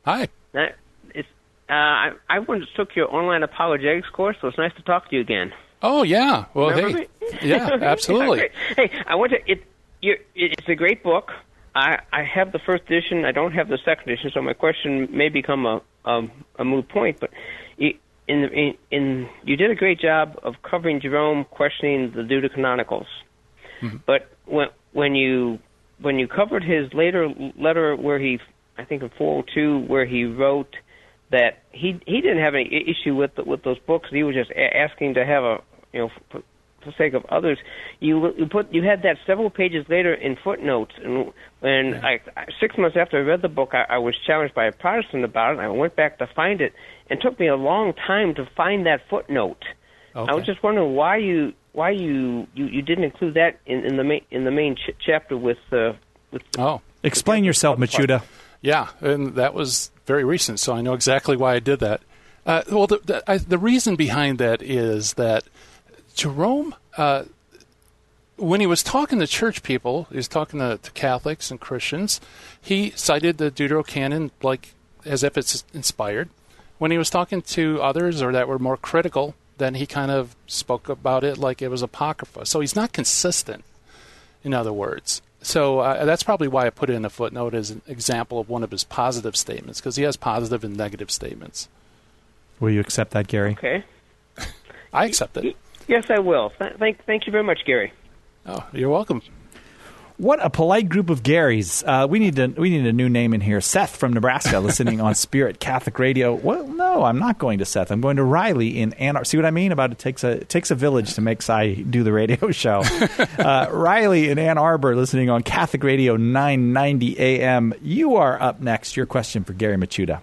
[SPEAKER 15] That, it's, uh, I, I went and took your online apologetics course, so it's nice to talk to you again.
[SPEAKER 2] Oh, yeah. Well,
[SPEAKER 15] Remember
[SPEAKER 2] hey.
[SPEAKER 15] me?
[SPEAKER 2] Yeah, absolutely.
[SPEAKER 15] Hey, I went to it. You're, it's a great book. I, I have the first edition. I don't have the second edition, so my question may become a a, a moot point. But you, in, in in you did a great job of covering Jerome questioning the Deuterocanonicals. Mm-hmm. But when when you when you covered his later letter, where he, I think in four oh two, where he wrote that he he didn't have any issue with the, with those books. He was just a- asking to have a you know. For, for the sake of others, you you put you had that several pages later in footnotes, and when I, six months after I read the book, I, I was challenged by a Protestant about it, and I went back to find it. It took me a long time to find that footnote. Okay. I was just wondering why you why you, you, you didn't include that in, in the main in the main ch- chapter with uh, with.
[SPEAKER 2] Oh,
[SPEAKER 1] explain yourself, Machuda.
[SPEAKER 2] Yeah, and that was very recent, so I know exactly why I did that. Uh, well, the the, I, the reason behind that is that Jerome, uh, when he was talking to church people, he was talking to, to Catholics and Christians, he cited the Deuterocanon like as if it's inspired. When he was talking to others or that were more critical, then he kind of spoke about it like it was apocrypha. So he's not consistent, in other words. So uh, that's probably why I put it in a footnote as an example of one of his positive statements, because he has positive and negative statements.
[SPEAKER 1] Will you accept that, Gary?
[SPEAKER 15] Okay.
[SPEAKER 2] I accept it.
[SPEAKER 15] Yes, I will. Th- thank, thank you very much, Gary.
[SPEAKER 2] Oh, you're welcome.
[SPEAKER 1] What a polite group of Garys. Uh, we need to, we need a new name in here. Seth from Nebraska, listening on Spirit Catholic Radio. Well, no, I'm not going to Seth. I'm going to Riley in Ann Arbor. See what I mean about it takes a it takes a village to make Cy do the radio show. uh, Riley in Ann Arbor, listening on Catholic Radio nine ninety A M. You are up next. Your question for Gary Machuda.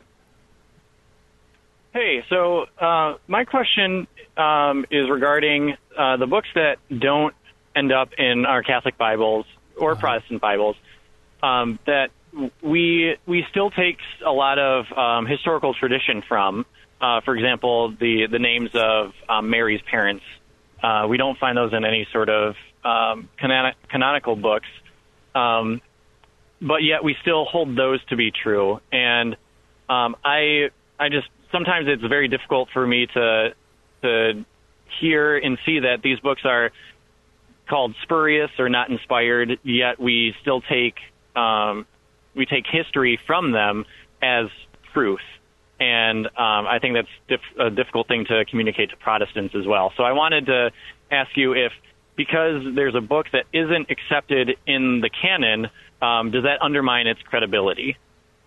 [SPEAKER 16] Hey, so uh, my question um, is regarding uh, the books that don't end up in our Catholic Bibles or uh-huh. Protestant Bibles, um, that we we still take a lot of um, historical tradition from. Uh, for example, the, the names of um, Mary's parents. Uh, we don't find those in any sort of um, canonic, canonical books, um, but yet we still hold those to be true. And um, I I just sometimes it's very difficult for me to to hear and see that these books are called spurious or not inspired, yet we still take um, we take history from them as truth. And um, I think that's dif- a difficult thing to communicate to Protestants as well. So I wanted to ask you if, because there's a book that isn't accepted in the canon, um, does that undermine its credibility?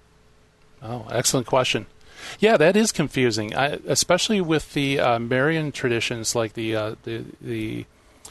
[SPEAKER 2] Oh, excellent question. Yeah, that is confusing, I, especially with the uh, Marian traditions, like the uh, the the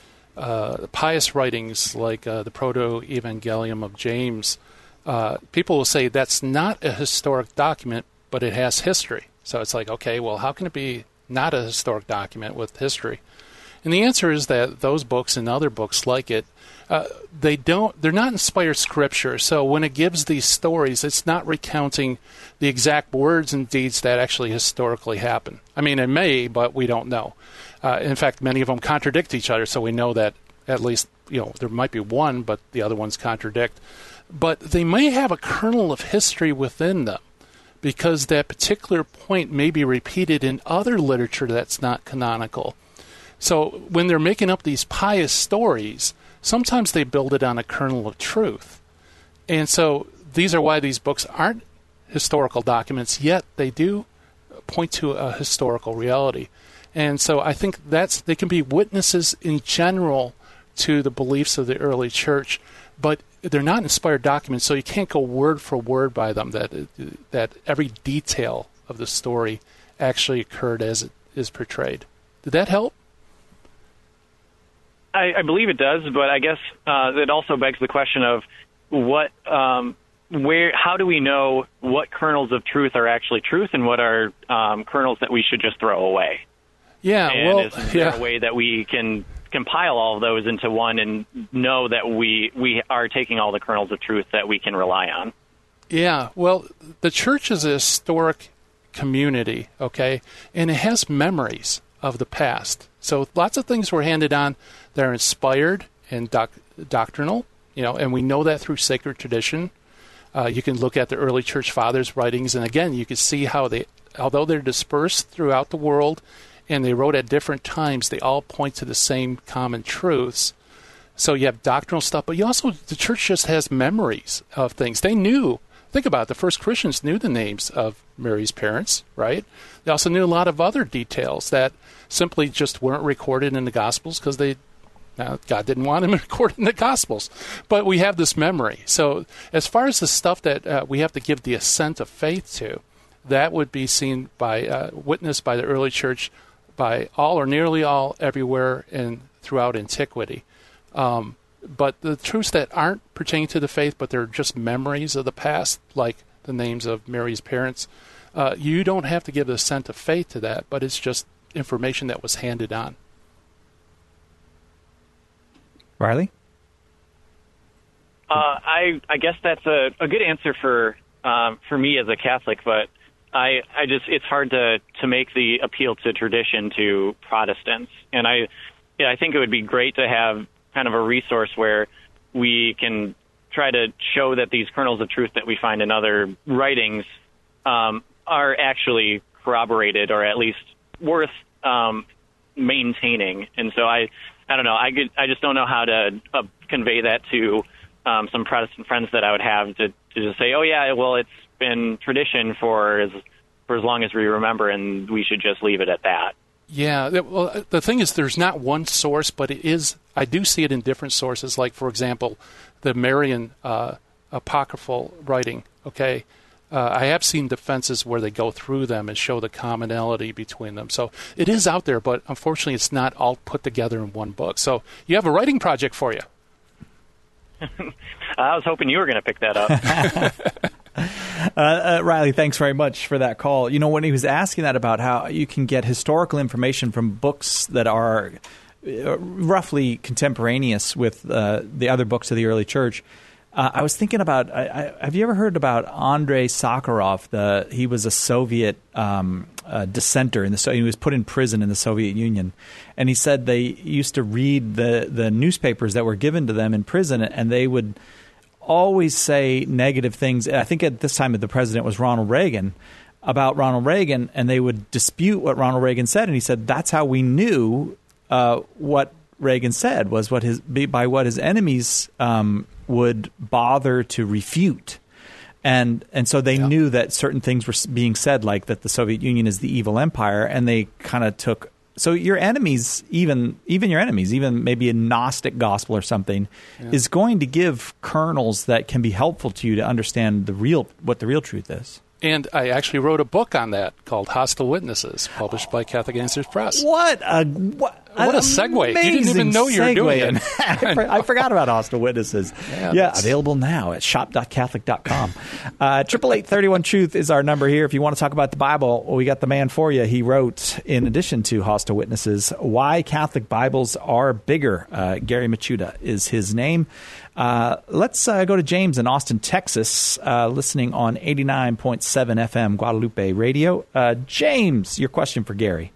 [SPEAKER 2] uh, pious writings, like uh, the Proto-Evangelium of James. Uh, people will say that's not a historic document, but it has history. So it's like, okay, well, how can it be not a historic document with history? And the answer is that those books and other books like it, uh, they don't, they're not inspired scripture. So when it gives these stories, it's not recounting the exact words and deeds that actually historically happen. I mean, it may, but we don't know. Uh, in fact, many of them contradict each other, so we know that at least, you know, there might be one, but the other ones contradict. But they may have a kernel of history within them, because that particular point may be repeated in other literature that's not canonical. So when they're making up these pious stories, sometimes they build it on a kernel of truth. And so these are why these books aren't historical documents, yet they do point to a historical reality. And so I think that's they can be witnesses in general to the beliefs of the early church, but they're not inspired documents, so you can't go word for word by them, that that every detail of the story actually occurred as it is portrayed. Did that help?
[SPEAKER 16] I, I believe it does, but I guess uh, it also begs the question of what, um, where, how do we know what kernels of truth are actually truth and what are um, kernels that we should just throw away?
[SPEAKER 2] Yeah,
[SPEAKER 16] and
[SPEAKER 2] well,
[SPEAKER 16] is there
[SPEAKER 2] yeah.
[SPEAKER 16] a way that we can compile all of those into one and know that we we are taking all the kernels of truth that we can rely on?
[SPEAKER 2] Yeah, well, the church is a historic community, okay, and it has memories of the past. So lots of things were handed on that are inspired and doc- doctrinal, you know, and we know that through sacred tradition. Uh, you can look at the early church fathers' writings, and again, you can see how they, although they're dispersed throughout the world, and they wrote at different times, they all point to the same common truths. So you have doctrinal stuff, but you also, the church just has memories of things. They knew, think about it, the first Christians knew the names of Mary's parents, right? They also knew a lot of other details that simply just weren't recorded in the Gospels because they, now, God didn't want them recorded in the Gospels. But we have this memory. So as far as the stuff that uh, we have to give the assent of faith to, that would be seen by, uh, witnessed by the early church, by all or nearly all everywhere and throughout antiquity. Um, but the truths that aren't pertaining to the faith, but they're just memories of the past, like the names of Mary's parents, uh, you don't have to give the assent of faith to that, but it's just information that was handed on.
[SPEAKER 1] Riley?
[SPEAKER 16] Uh, I I guess that's a, a good answer for um, for me as a Catholic, but I I just it's hard to, to make the appeal to tradition to Protestants, and I yeah, I think it would be great to have kind of a resource where we can try to show that these kernels of truth that we find in other writings um, are actually corroborated or at least worth um, maintaining. And so I, I don't know, I could, I just don't know how to uh, convey that to um, some Protestant friends that I would have to, to just say, oh yeah, well it's been tradition for as for as long as we remember, and we should just leave it at that.
[SPEAKER 2] Yeah, well, the thing is, there's not one source, but it is. I do see it in different sources. Like, for example, the Marian uh, apocryphal writing. Okay, uh, I have seen defenses where they go through them and show the commonality between them. So it is out there, but unfortunately, it's not all put together in one book. So you have a writing project for you.
[SPEAKER 16] I was hoping you were going to pick that up.
[SPEAKER 1] Uh, uh, Riley, thanks very much for that call. You know, when he was asking that about how you can get historical information from books that are uh, roughly contemporaneous with uh, the other books of the early church, uh, I was thinking about, I, I, have you ever heard about Andrei Sakharov? The, he was a Soviet um, uh, dissenter. In the, so he was put in prison in the Soviet Union. And he said they used to read the, the newspapers that were given to them in prison, and they would always say negative things. I think at this time the president was Ronald Reagan, about Ronald Reagan, and they would dispute what Ronald Reagan said. And he said that's how we knew uh, what Reagan said was what his by what his enemies um, would bother to refute. And and so they yeah. knew that certain things were being said, like that the Soviet Union is the evil empire, and they kind of took. So your enemies, even even your enemies, even maybe a Gnostic gospel or something, yeah. is going to give kernels that can be helpful to you to understand the real what the real truth is.
[SPEAKER 2] And I actually wrote a book on that called Hostile Witnesses, published by Catholic Answers Press.
[SPEAKER 1] What a what,
[SPEAKER 2] what a segue! You didn't even know you were doing it.
[SPEAKER 1] I, for, I forgot about Hostile Witnesses. Yeah, yeah available now at shop dot catholic dot com. Triple eight thirty one truth is our number here. If you want to talk about the Bible, well, we got the man for you. He wrote, in addition to Hostile Witnesses, Why Catholic Bibles Are Bigger. Uh, Gary Machuda is his name. Uh, let's uh, go to James in Austin, Texas, uh, listening on eighty-nine point seven F M Guadalupe Radio. Uh, James, your question for Gary.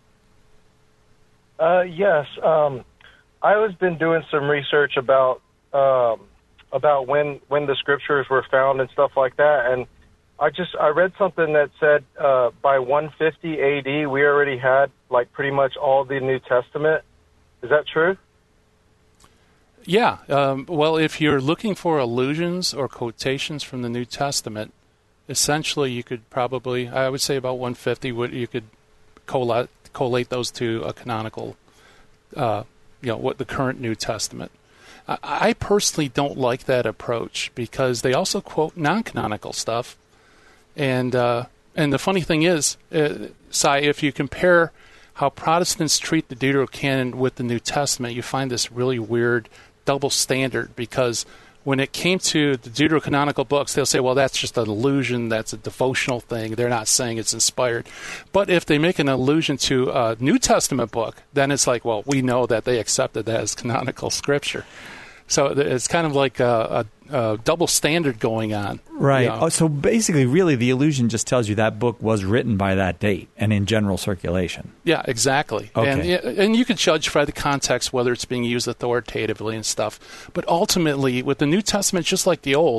[SPEAKER 17] Uh, yes. Um, I was been doing some research about um, about when, when the scriptures were found and stuff like that, and I just I read something that said uh, by one fifty A D we already had like pretty much all the New Testament. Is that true?
[SPEAKER 2] Yeah. Um, well, if you're looking for allusions or quotations from the New Testament, essentially you could probably, I would say about one fifty, you could collate, collate those to a canonical, uh, you know, what the current New Testament. I, I personally don't like that approach because they also quote non-canonical stuff. And uh, and the funny thing is, uh, Cy, if you compare how Protestants treat the Deuterocanon with the New Testament, you find this really weird double standard, because when it came to the deuterocanonical books, they'll say, well, that's just an allusion, that's a devotional thing, they're not saying it's inspired. But if they make an allusion to a New Testament book, then it's like, well, we know that they accepted that as canonical scripture. So it's kind of like a, a, a double standard going on.
[SPEAKER 1] Right.
[SPEAKER 2] You know?
[SPEAKER 1] Oh, so basically, really, the allusion just tells you that book was written by that date and in general circulation.
[SPEAKER 2] Yeah, exactly.
[SPEAKER 1] Okay.
[SPEAKER 2] And, and you can judge by the context whether it's being used authoritatively and stuff. But ultimately, with the New Testament, just like the Old,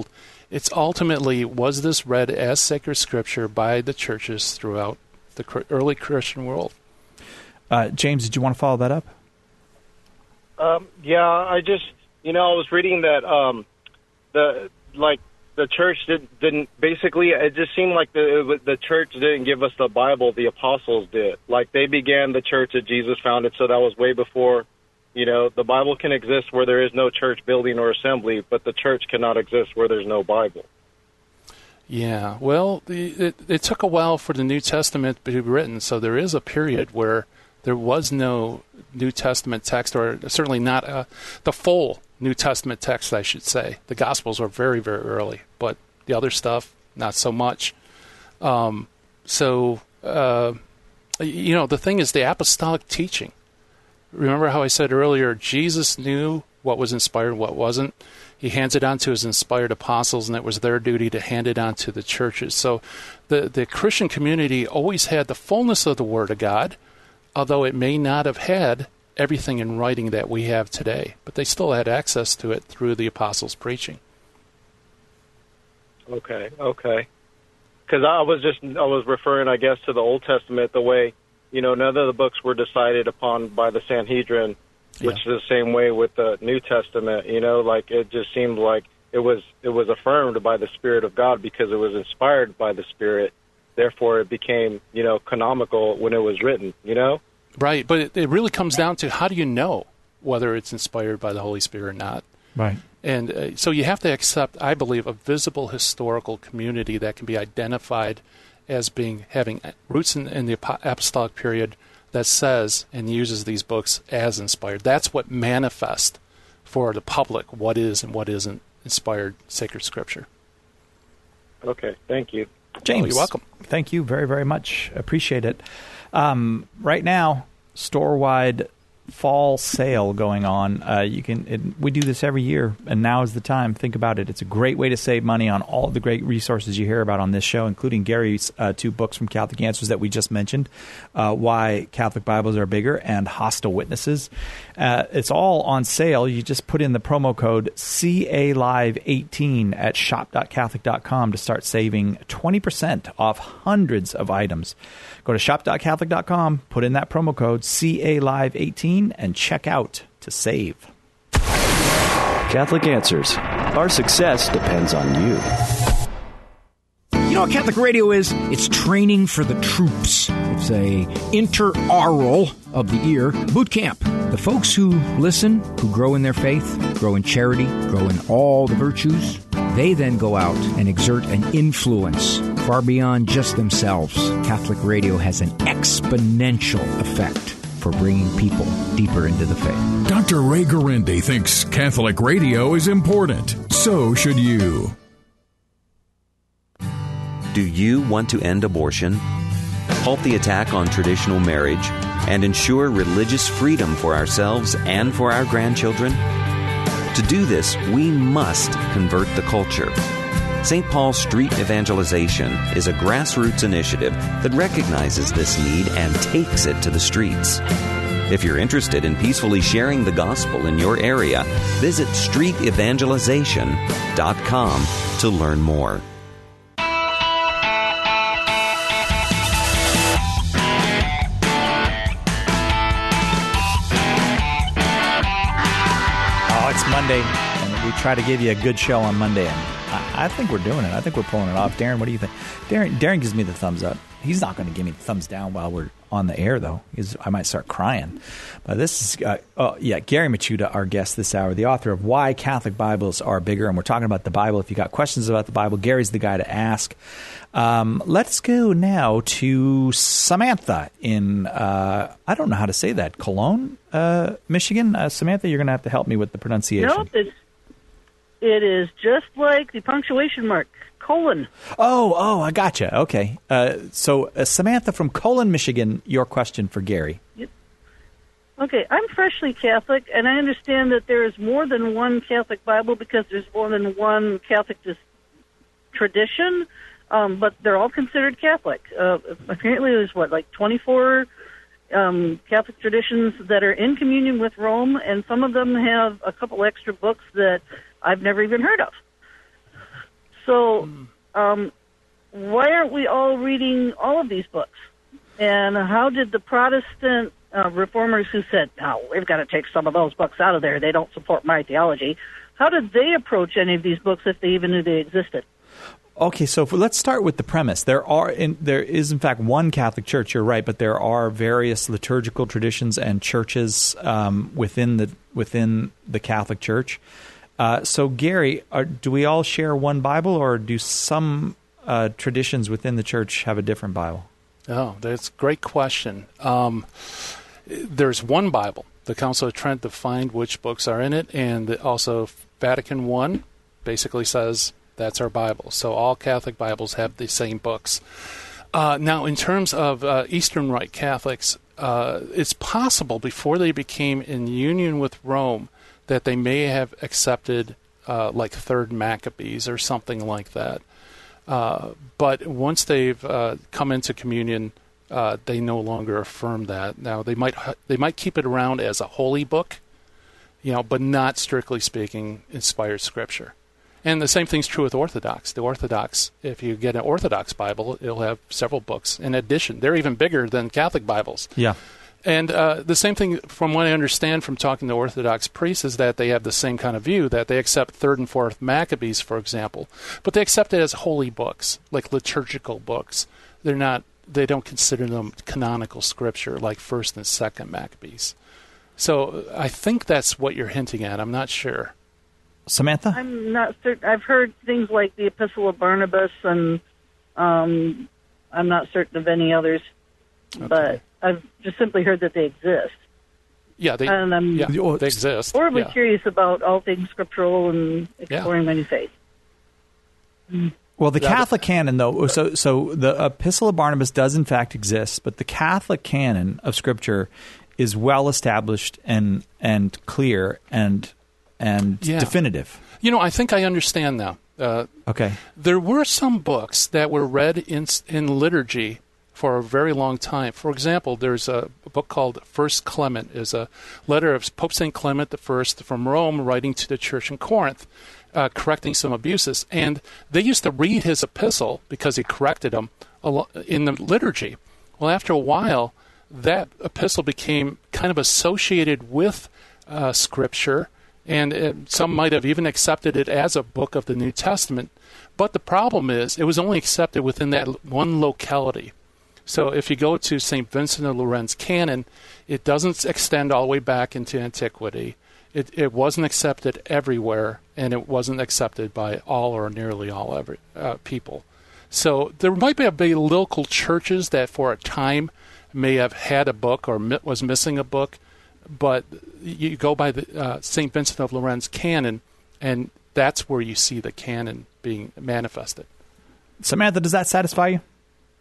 [SPEAKER 2] it's ultimately, was this read as sacred scripture by the churches throughout the early Christian world?
[SPEAKER 1] Uh, James, did you want to follow that up?
[SPEAKER 17] Um, yeah, I just, you know, I was reading that um, the like the church did, didn't basically. It just seemed like the the church didn't give us the Bible; the apostles did. Like they began the church that Jesus founded, so that was way before. You know, the Bible can exist where there is no church building or assembly, but the church cannot exist where there's no Bible.
[SPEAKER 2] Yeah, well, the, it, it took a while for the New Testament to be written, so there is a period where there was no New Testament text, or certainly not uh, the full New Testament text, I should say. The Gospels were very, very early, but the other stuff, not so much. Um, so, uh, you know, the thing is the apostolic teaching. Remember how I said earlier, Jesus knew what was inspired and what wasn't? He hands it on to his inspired apostles, and it was their duty to hand it on to the churches. So the, the Christian community always had the fullness of the Word of God, although it may not have had everything in writing that we have today. But they still had access to it through the apostles' preaching.
[SPEAKER 17] Okay, okay. Because I was just, I was referring, I guess, to the Old Testament, the way, you know, none of the books were decided upon by the Sanhedrin, which yeah. is the same way with the New Testament. You know, like it just seemed like it was it was affirmed by the Spirit of God because it was inspired by the Spirit. Therefore, it became, you know, canonical when it was written. You know,
[SPEAKER 2] right? But it, it really comes down to how do you know whether it's inspired by the Holy Spirit or not?
[SPEAKER 1] Right.
[SPEAKER 2] And uh, so you have to accept, I believe, a visible historical community that can be identified as being having roots in, in the apostolic period that says and uses these books as inspired. That's what manifests for the public what is and what isn't inspired sacred scripture.
[SPEAKER 17] Okay, thank you.
[SPEAKER 1] James,
[SPEAKER 2] oh, you're welcome.
[SPEAKER 1] Thank you very, very much. Appreciate it. Um, right now, store-wide fall sale going on. Uh, you can. It, we do this every year, and now is the time. Think about it. It's a great way to save money on all the great resources you hear about on this show, including Gary's uh, two books from Catholic Answers that we just mentioned, uh, Why Catholic Bibles Are Bigger and Hostile Witnesses. Uh, it's all on sale. You just put in the promo code C A Live eighteen at shop dot catholic dot com to start saving twenty percent off hundreds of items. Go to shop dot catholic dot com, put in that promo code C A Live eighteen, and check out to save.
[SPEAKER 11] Catholic Answers. Our success depends on you.
[SPEAKER 18] You know what Catholic Radio is? It's training for the troops. It's a interaural of the ear boot camp. The folks who listen, who grow in their faith, grow in charity, grow in all the virtues, they then go out and exert an influence far beyond just themselves. Catholic Radio has an exponential effect for bringing people deeper into the faith.
[SPEAKER 19] Doctor Ray Guarendi thinks Catholic Radio is important. So should you.
[SPEAKER 20] Do you want to end abortion, halt the attack on traditional marriage, and ensure religious freedom for ourselves and for our grandchildren? To do this, we must convert the culture. Saint Paul Street Evangelization is a grassroots initiative that recognizes this need and takes it to the streets. If you're interested in peacefully sharing the gospel in your area, visit street evangelization dot com to learn more.
[SPEAKER 1] Monday, and we try to give you a good show on Monday, and I, I think we're doing it. I think we're pulling it off. Darren, what do you think? Darren, Darren gives me the thumbs up. He's not going to give me the thumbs down while we're on the air, though. He's, I might start crying. But this is, uh, oh, yeah, Gary Machuda, our guest this hour, the author of Why Catholic Bibles Are Bigger, and we're talking about the Bible. If you got questions about the Bible, Gary's the guy to ask. Um, let's go now to Samantha in, uh, I don't know how to say that, Cologne, uh, Michigan. Uh, Samantha, you're going to have to help me with the pronunciation.
[SPEAKER 21] Nope, it's, it is just like the punctuation mark, colon.
[SPEAKER 1] Oh, oh, I gotcha. Okay. Uh, so, uh, Samantha from Colon, Michigan, your question for Gary.
[SPEAKER 21] Yep. Okay, I'm freshly Catholic, and I understand that there is more than one Catholic Bible because there's more than one Catholic dis- tradition. Um, but they're all considered Catholic. Uh, apparently there's, what, like twenty-four um, Catholic traditions that are in communion with Rome, and some of them have a couple extra books that I've never even heard of. So, um, why aren't we all reading all of these books? And how did the Protestant uh, reformers who said, "No, we've got to take some of those books out of there. They don't support my theology." How did they approach any of these books if they even knew they existed?
[SPEAKER 1] Okay, so if, let's start with the premise. There are, in, there is in fact one Catholic Church. You're right, but there are various liturgical traditions and churches um, within the within the Catholic Church. Uh, so, Gary, are, do we all share one Bible, or do some uh, traditions within the church have a different Bible?
[SPEAKER 2] Oh, that's a great question. Um, there's one Bible. The Council of Trent defined which books are in it, and also Vatican One basically says that's our Bible. So all Catholic Bibles have the same books. Uh, now, in terms of uh, Eastern Rite Catholics, uh, it's possible before they became in union with Rome that they may have accepted uh, like Third Maccabees or something like that. Uh, but once they've uh, come into communion, uh, they no longer affirm that. Now, they might they might keep it around as a holy book, you know, but not strictly speaking inspired scripture. And the same thing's true with Orthodox. The Orthodox, if you get an Orthodox Bible, it'll have several books in addition. They're even bigger than Catholic Bibles.
[SPEAKER 1] Yeah.
[SPEAKER 2] And uh, the same thing, from what I understand from talking to Orthodox priests, is that they have the same kind of view, that they accept Third and Fourth Maccabees, for example, but they accept it as holy books, like liturgical books. They're not. They don't consider them canonical scripture, like First and Second Maccabees. So I think that's what you're hinting at. I'm not sure.
[SPEAKER 1] Samantha?
[SPEAKER 21] I'm not certain. I've heard things like the Epistle of Barnabas, and um, I'm not certain of any others, okay. But I've just simply heard that they exist.
[SPEAKER 2] Yeah, they,
[SPEAKER 21] and I'm
[SPEAKER 2] yeah, they exist.
[SPEAKER 21] horribly
[SPEAKER 2] yeah.
[SPEAKER 21] curious about all things scriptural and exploring
[SPEAKER 2] yeah.
[SPEAKER 21] many faiths. Mm.
[SPEAKER 1] Well, the
[SPEAKER 2] yeah,
[SPEAKER 1] Catholic canon, though, so so the Epistle of Barnabas does in fact exist, but the Catholic canon of Scripture is well established and and clear and and
[SPEAKER 2] yeah.
[SPEAKER 1] definitive.
[SPEAKER 2] You know, I think I understand now. Uh,
[SPEAKER 1] okay.
[SPEAKER 2] There were some books that were read in in liturgy for a very long time. For example, there's a book called First Clement, is a letter of Pope Saint Clement the First from Rome writing to the church in Corinth, uh, correcting some abuses. And they used to read his epistle, because he corrected them, in the liturgy. Well, after a while, that epistle became kind of associated with uh, Scripture, and it, some might have even accepted it as a book of the New Testament. But the problem is, it was only accepted within that one locality. So if you go to Saint Vincent of Lérins canon, it doesn't extend all the way back into antiquity. It it wasn't accepted everywhere, and it wasn't accepted by all or nearly all every, uh, people. So there might be, be local churches that for a time may have had a book or mi- was missing a book, but you go by the uh, Saint Vincent of Lérins canon, and that's where you see the canon being manifested.
[SPEAKER 1] Samantha, does that satisfy you?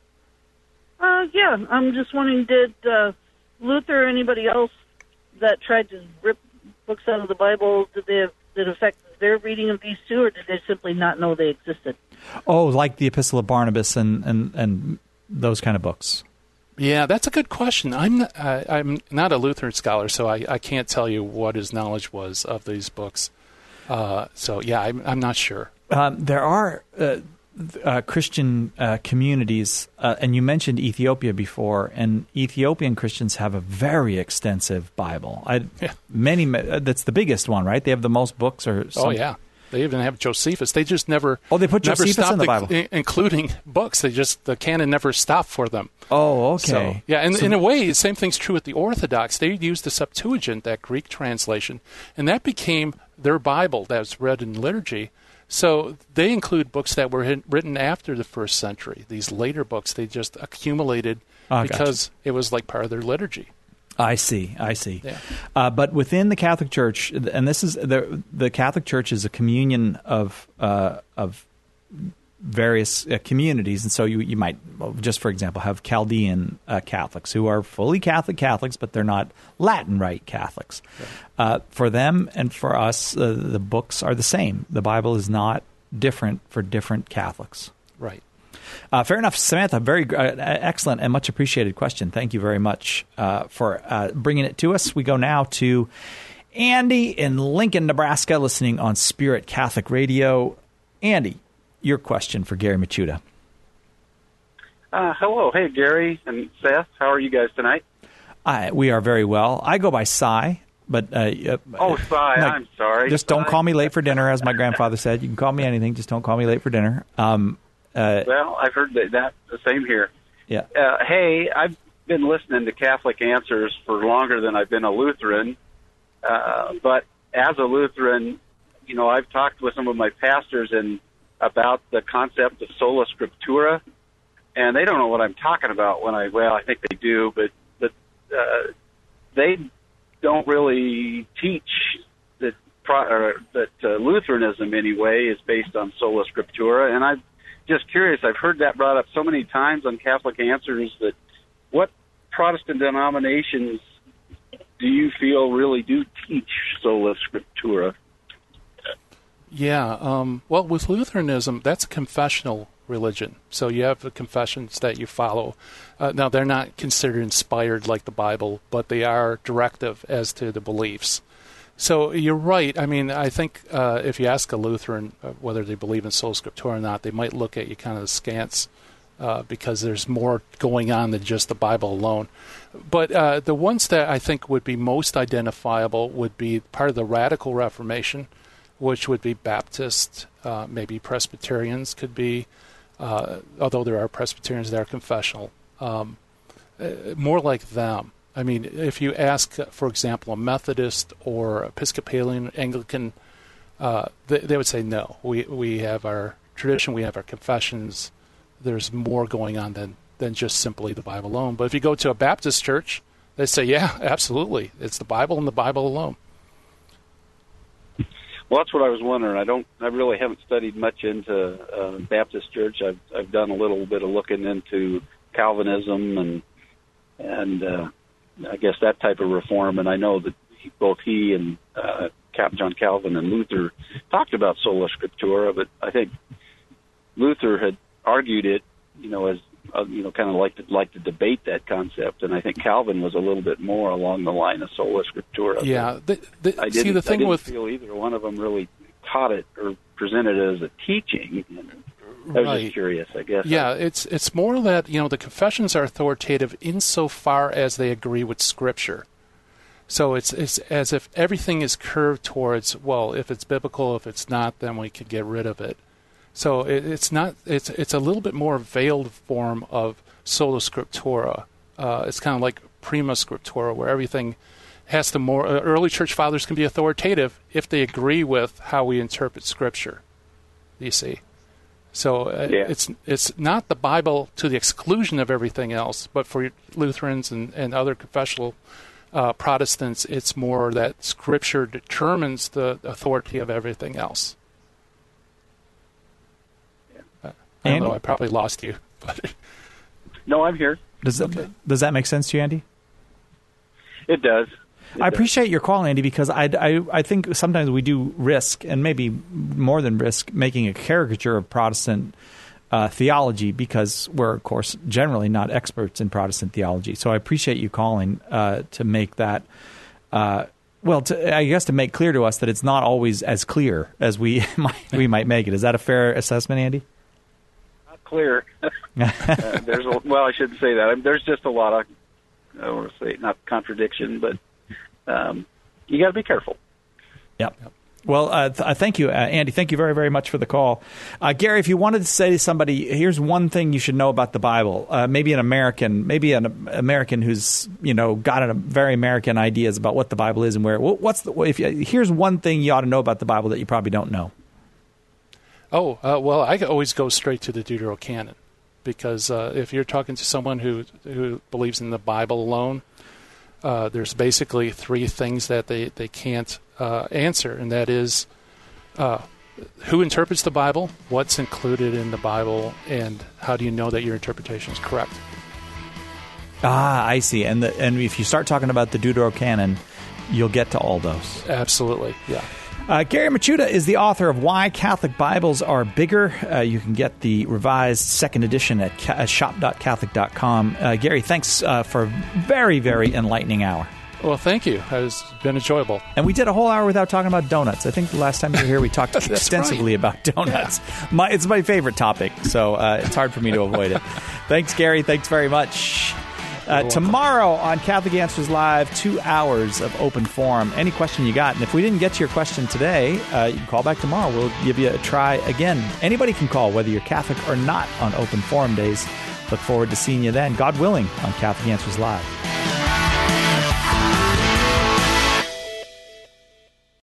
[SPEAKER 21] Uh, yeah, I'm just wondering, did uh, Luther or anybody else that tried to rip books out of the Bible, did they have, did it affect their reading of these two, or did they simply not know they existed?
[SPEAKER 1] Oh, like the Epistle of Barnabas and, and, and those kind of books.
[SPEAKER 2] Yeah, that's a good question. I'm not, uh, I'm not a Lutheran scholar, so I, I can't tell you what his knowledge was of these books. Uh, so, yeah, I'm, I'm not sure.
[SPEAKER 1] Um, there are uh, uh, Christian uh, communities, uh, and you mentioned Ethiopia before, and Ethiopian Christians have a very extensive Bible. I,
[SPEAKER 2] yeah.
[SPEAKER 1] Many, that's the biggest one, right? They have the most books. Or
[SPEAKER 2] Oh, yeah. They even have Josephus. They just never.
[SPEAKER 1] Oh, they put
[SPEAKER 2] never
[SPEAKER 1] Josephus in the Bible,
[SPEAKER 2] I- including books. They just the canon never stopped for them.
[SPEAKER 1] Oh, okay.
[SPEAKER 2] So, yeah, and
[SPEAKER 1] so,
[SPEAKER 2] in a way, the same thing's true with the Orthodox. They used the Septuagint, that Greek translation, and that became their Bible that was read in liturgy. So they include books that were hit, written after the first century. These later books they just accumulated
[SPEAKER 1] oh,
[SPEAKER 2] because
[SPEAKER 1] gotcha.
[SPEAKER 2] it was like part of their liturgy.
[SPEAKER 1] I see, I see.
[SPEAKER 2] Yeah.
[SPEAKER 1] Uh, but within the Catholic Church, and this is the the Catholic Church is a communion of uh, of various uh, communities, and so you you might, just for example, have Chaldean uh, Catholics who are fully Catholic Catholics, but they're not Latin Rite Catholics. Right. Uh, for them and for us, uh, the books are the same. The Bible is not different for different Catholics.
[SPEAKER 2] Right.
[SPEAKER 1] Uh, fair enough, Samantha. Very uh, excellent and much appreciated question. Thank you very much uh, for uh, bringing it to us. We go now to Andy in Lincoln, Nebraska, listening on Spirit Catholic Radio. Andy, your question for Gary Michuta.
[SPEAKER 3] Uh, hello. Hey, Gary and Seth. How are you guys tonight?
[SPEAKER 1] I, we are very well. I go by Cy, but... Uh,
[SPEAKER 3] oh, Cy,
[SPEAKER 1] like,
[SPEAKER 3] I'm sorry.
[SPEAKER 1] Just don't call me late for dinner, as my grandfather said. You can call me anything, just don't call me late for dinner. Um, uh,
[SPEAKER 3] well, I've heard that, that the same here.
[SPEAKER 1] Yeah.
[SPEAKER 3] Uh, hey, I've been listening to Catholic Answers for longer than I've been a Lutheran, uh, but as a Lutheran, you know, I've talked with some of my pastors and about the concept of sola scriptura, and they don't know what I'm talking about when I, well, I think they do, but, but uh, they don't really teach that, or that uh, Lutheranism, anyway, is based on sola scriptura, and I'm just curious. I've heard that brought up so many times on Catholic Answers that what Protestant denominations do you feel really do teach sola scriptura?
[SPEAKER 2] Yeah, um, well, with Lutheranism, that's a confessional religion. So you have the confessions that you follow. Uh, now, they're not considered inspired like the Bible, but they are directive as to the beliefs. So you're right. I mean, I think uh, if you ask a Lutheran uh, whether they believe in sola scriptura or not, they might look at you kind of askance uh, because there's more going on than just the Bible alone. But uh, the ones that I think would be most identifiable would be part of the Radical Reformation, which would be Baptist, uh, maybe Presbyterians could be, uh, although there are Presbyterians that are confessional, um, uh, more like them. I mean, if you ask, for example, a Methodist or Episcopalian, Anglican, uh, they, they would say no. We we have our tradition, we have our confessions. There's more going on than, than just simply the Bible alone. But if you go to a Baptist church, they say, yeah, absolutely. It's the Bible and the Bible alone.
[SPEAKER 3] Well, that's what I was wondering. I don't. I really haven't studied much into uh, Baptist Church. I've I've done a little bit of looking into Calvinism and and uh, I guess that type of reform. And I know that he, both he and uh, John Calvin and Luther talked about sola scriptura, but I think Luther had argued it, you know, as uh, you know, kind of like to like to debate that concept, and I think Calvin was a little bit more along the line of sola scriptura.
[SPEAKER 2] Yeah, the, the,
[SPEAKER 3] I
[SPEAKER 2] see the thing
[SPEAKER 3] I didn't
[SPEAKER 2] with
[SPEAKER 3] feel either one of them really taught it or presented it as a teaching. I was
[SPEAKER 2] right.
[SPEAKER 3] just curious, I guess.
[SPEAKER 2] Yeah, it's it's more that, you know, the confessions are authoritative insofar as they agree with Scripture. So it's it's as if everything is curved towards, well, if it's biblical, if it's not, then we could get rid of it. So it, it's not. It's it's a little bit more veiled form of sola scriptura. Uh, it's kind of like prima scriptura, where everything has to more. Uh, early church fathers can be authoritative if they agree with how we interpret Scripture. You see, so uh,
[SPEAKER 3] yeah.
[SPEAKER 2] it's it's not the Bible to the exclusion of everything else, but for Lutherans and, and other confessional uh, Protestants, it's more that Scripture determines the authority of everything else. I don't know, I probably lost you. But
[SPEAKER 3] no, I'm here.
[SPEAKER 1] Does that, okay. does that make sense to you, Andy?
[SPEAKER 3] It does. It
[SPEAKER 1] I
[SPEAKER 3] does.
[SPEAKER 1] appreciate your call, Andy, because I, I, I think sometimes we do risk, and maybe more than risk, making a caricature of Protestant uh, theology because we're, of course, generally not experts in Protestant theology. So I appreciate you calling uh, to make that, uh, well, to, I guess to make clear to us that it's not always as clear as we might, we might make it. Is that a fair assessment, Andy?
[SPEAKER 3] Clear. uh, there's a, well, I shouldn't say that. I mean, there's just a lot of, I don't want to say not contradiction, but um, you got to be careful.
[SPEAKER 1] Yep. yep. Well, uh, th- thank you, uh, Andy. Thank you very, very much for the call. Uh, Gary, if you wanted to say to somebody, here's one thing you should know about the Bible, uh, maybe an American, maybe an American who's, you know, got a very American ideas about what the Bible is and where, what's the, if you, here's one thing you ought to know about the Bible that you probably don't know.
[SPEAKER 2] Oh, uh, well, I always go straight to the Deuterocanon because uh, if you're talking to someone who who believes in the Bible alone, uh, there's basically three things that they, they can't uh, answer, and that is uh, who interprets the Bible, what's included in the Bible, and how do you know that your interpretation is correct?
[SPEAKER 1] Ah, I see. And the, and if you start talking about the Deuterocanon, you'll get to all those.
[SPEAKER 2] Absolutely, yeah.
[SPEAKER 1] Uh, Gary Michuta is the author of Why Catholic Bibles Are Bigger. Uh, you can get the revised second edition at, ca- at shop dot catholic dot com. Uh, Gary, thanks uh, for a very, very enlightening hour.
[SPEAKER 2] Well, thank you. It's been enjoyable.
[SPEAKER 1] And we did a whole hour without talking about donuts. I think the last time you were here, we talked extensively
[SPEAKER 2] right.
[SPEAKER 1] about donuts. Yeah. My, it's my favorite topic, so uh, it's hard for me to avoid it. Thanks, Gary. Thanks very much. Uh, tomorrow on Catholic Answers Live, two hours of open forum. Any question you got. And if we didn't get to your question today, uh, you can call back tomorrow. We'll give you a try again. Anybody can call, whether you're Catholic or not, on open forum days. Look forward to seeing you then, God willing, on Catholic Answers Live.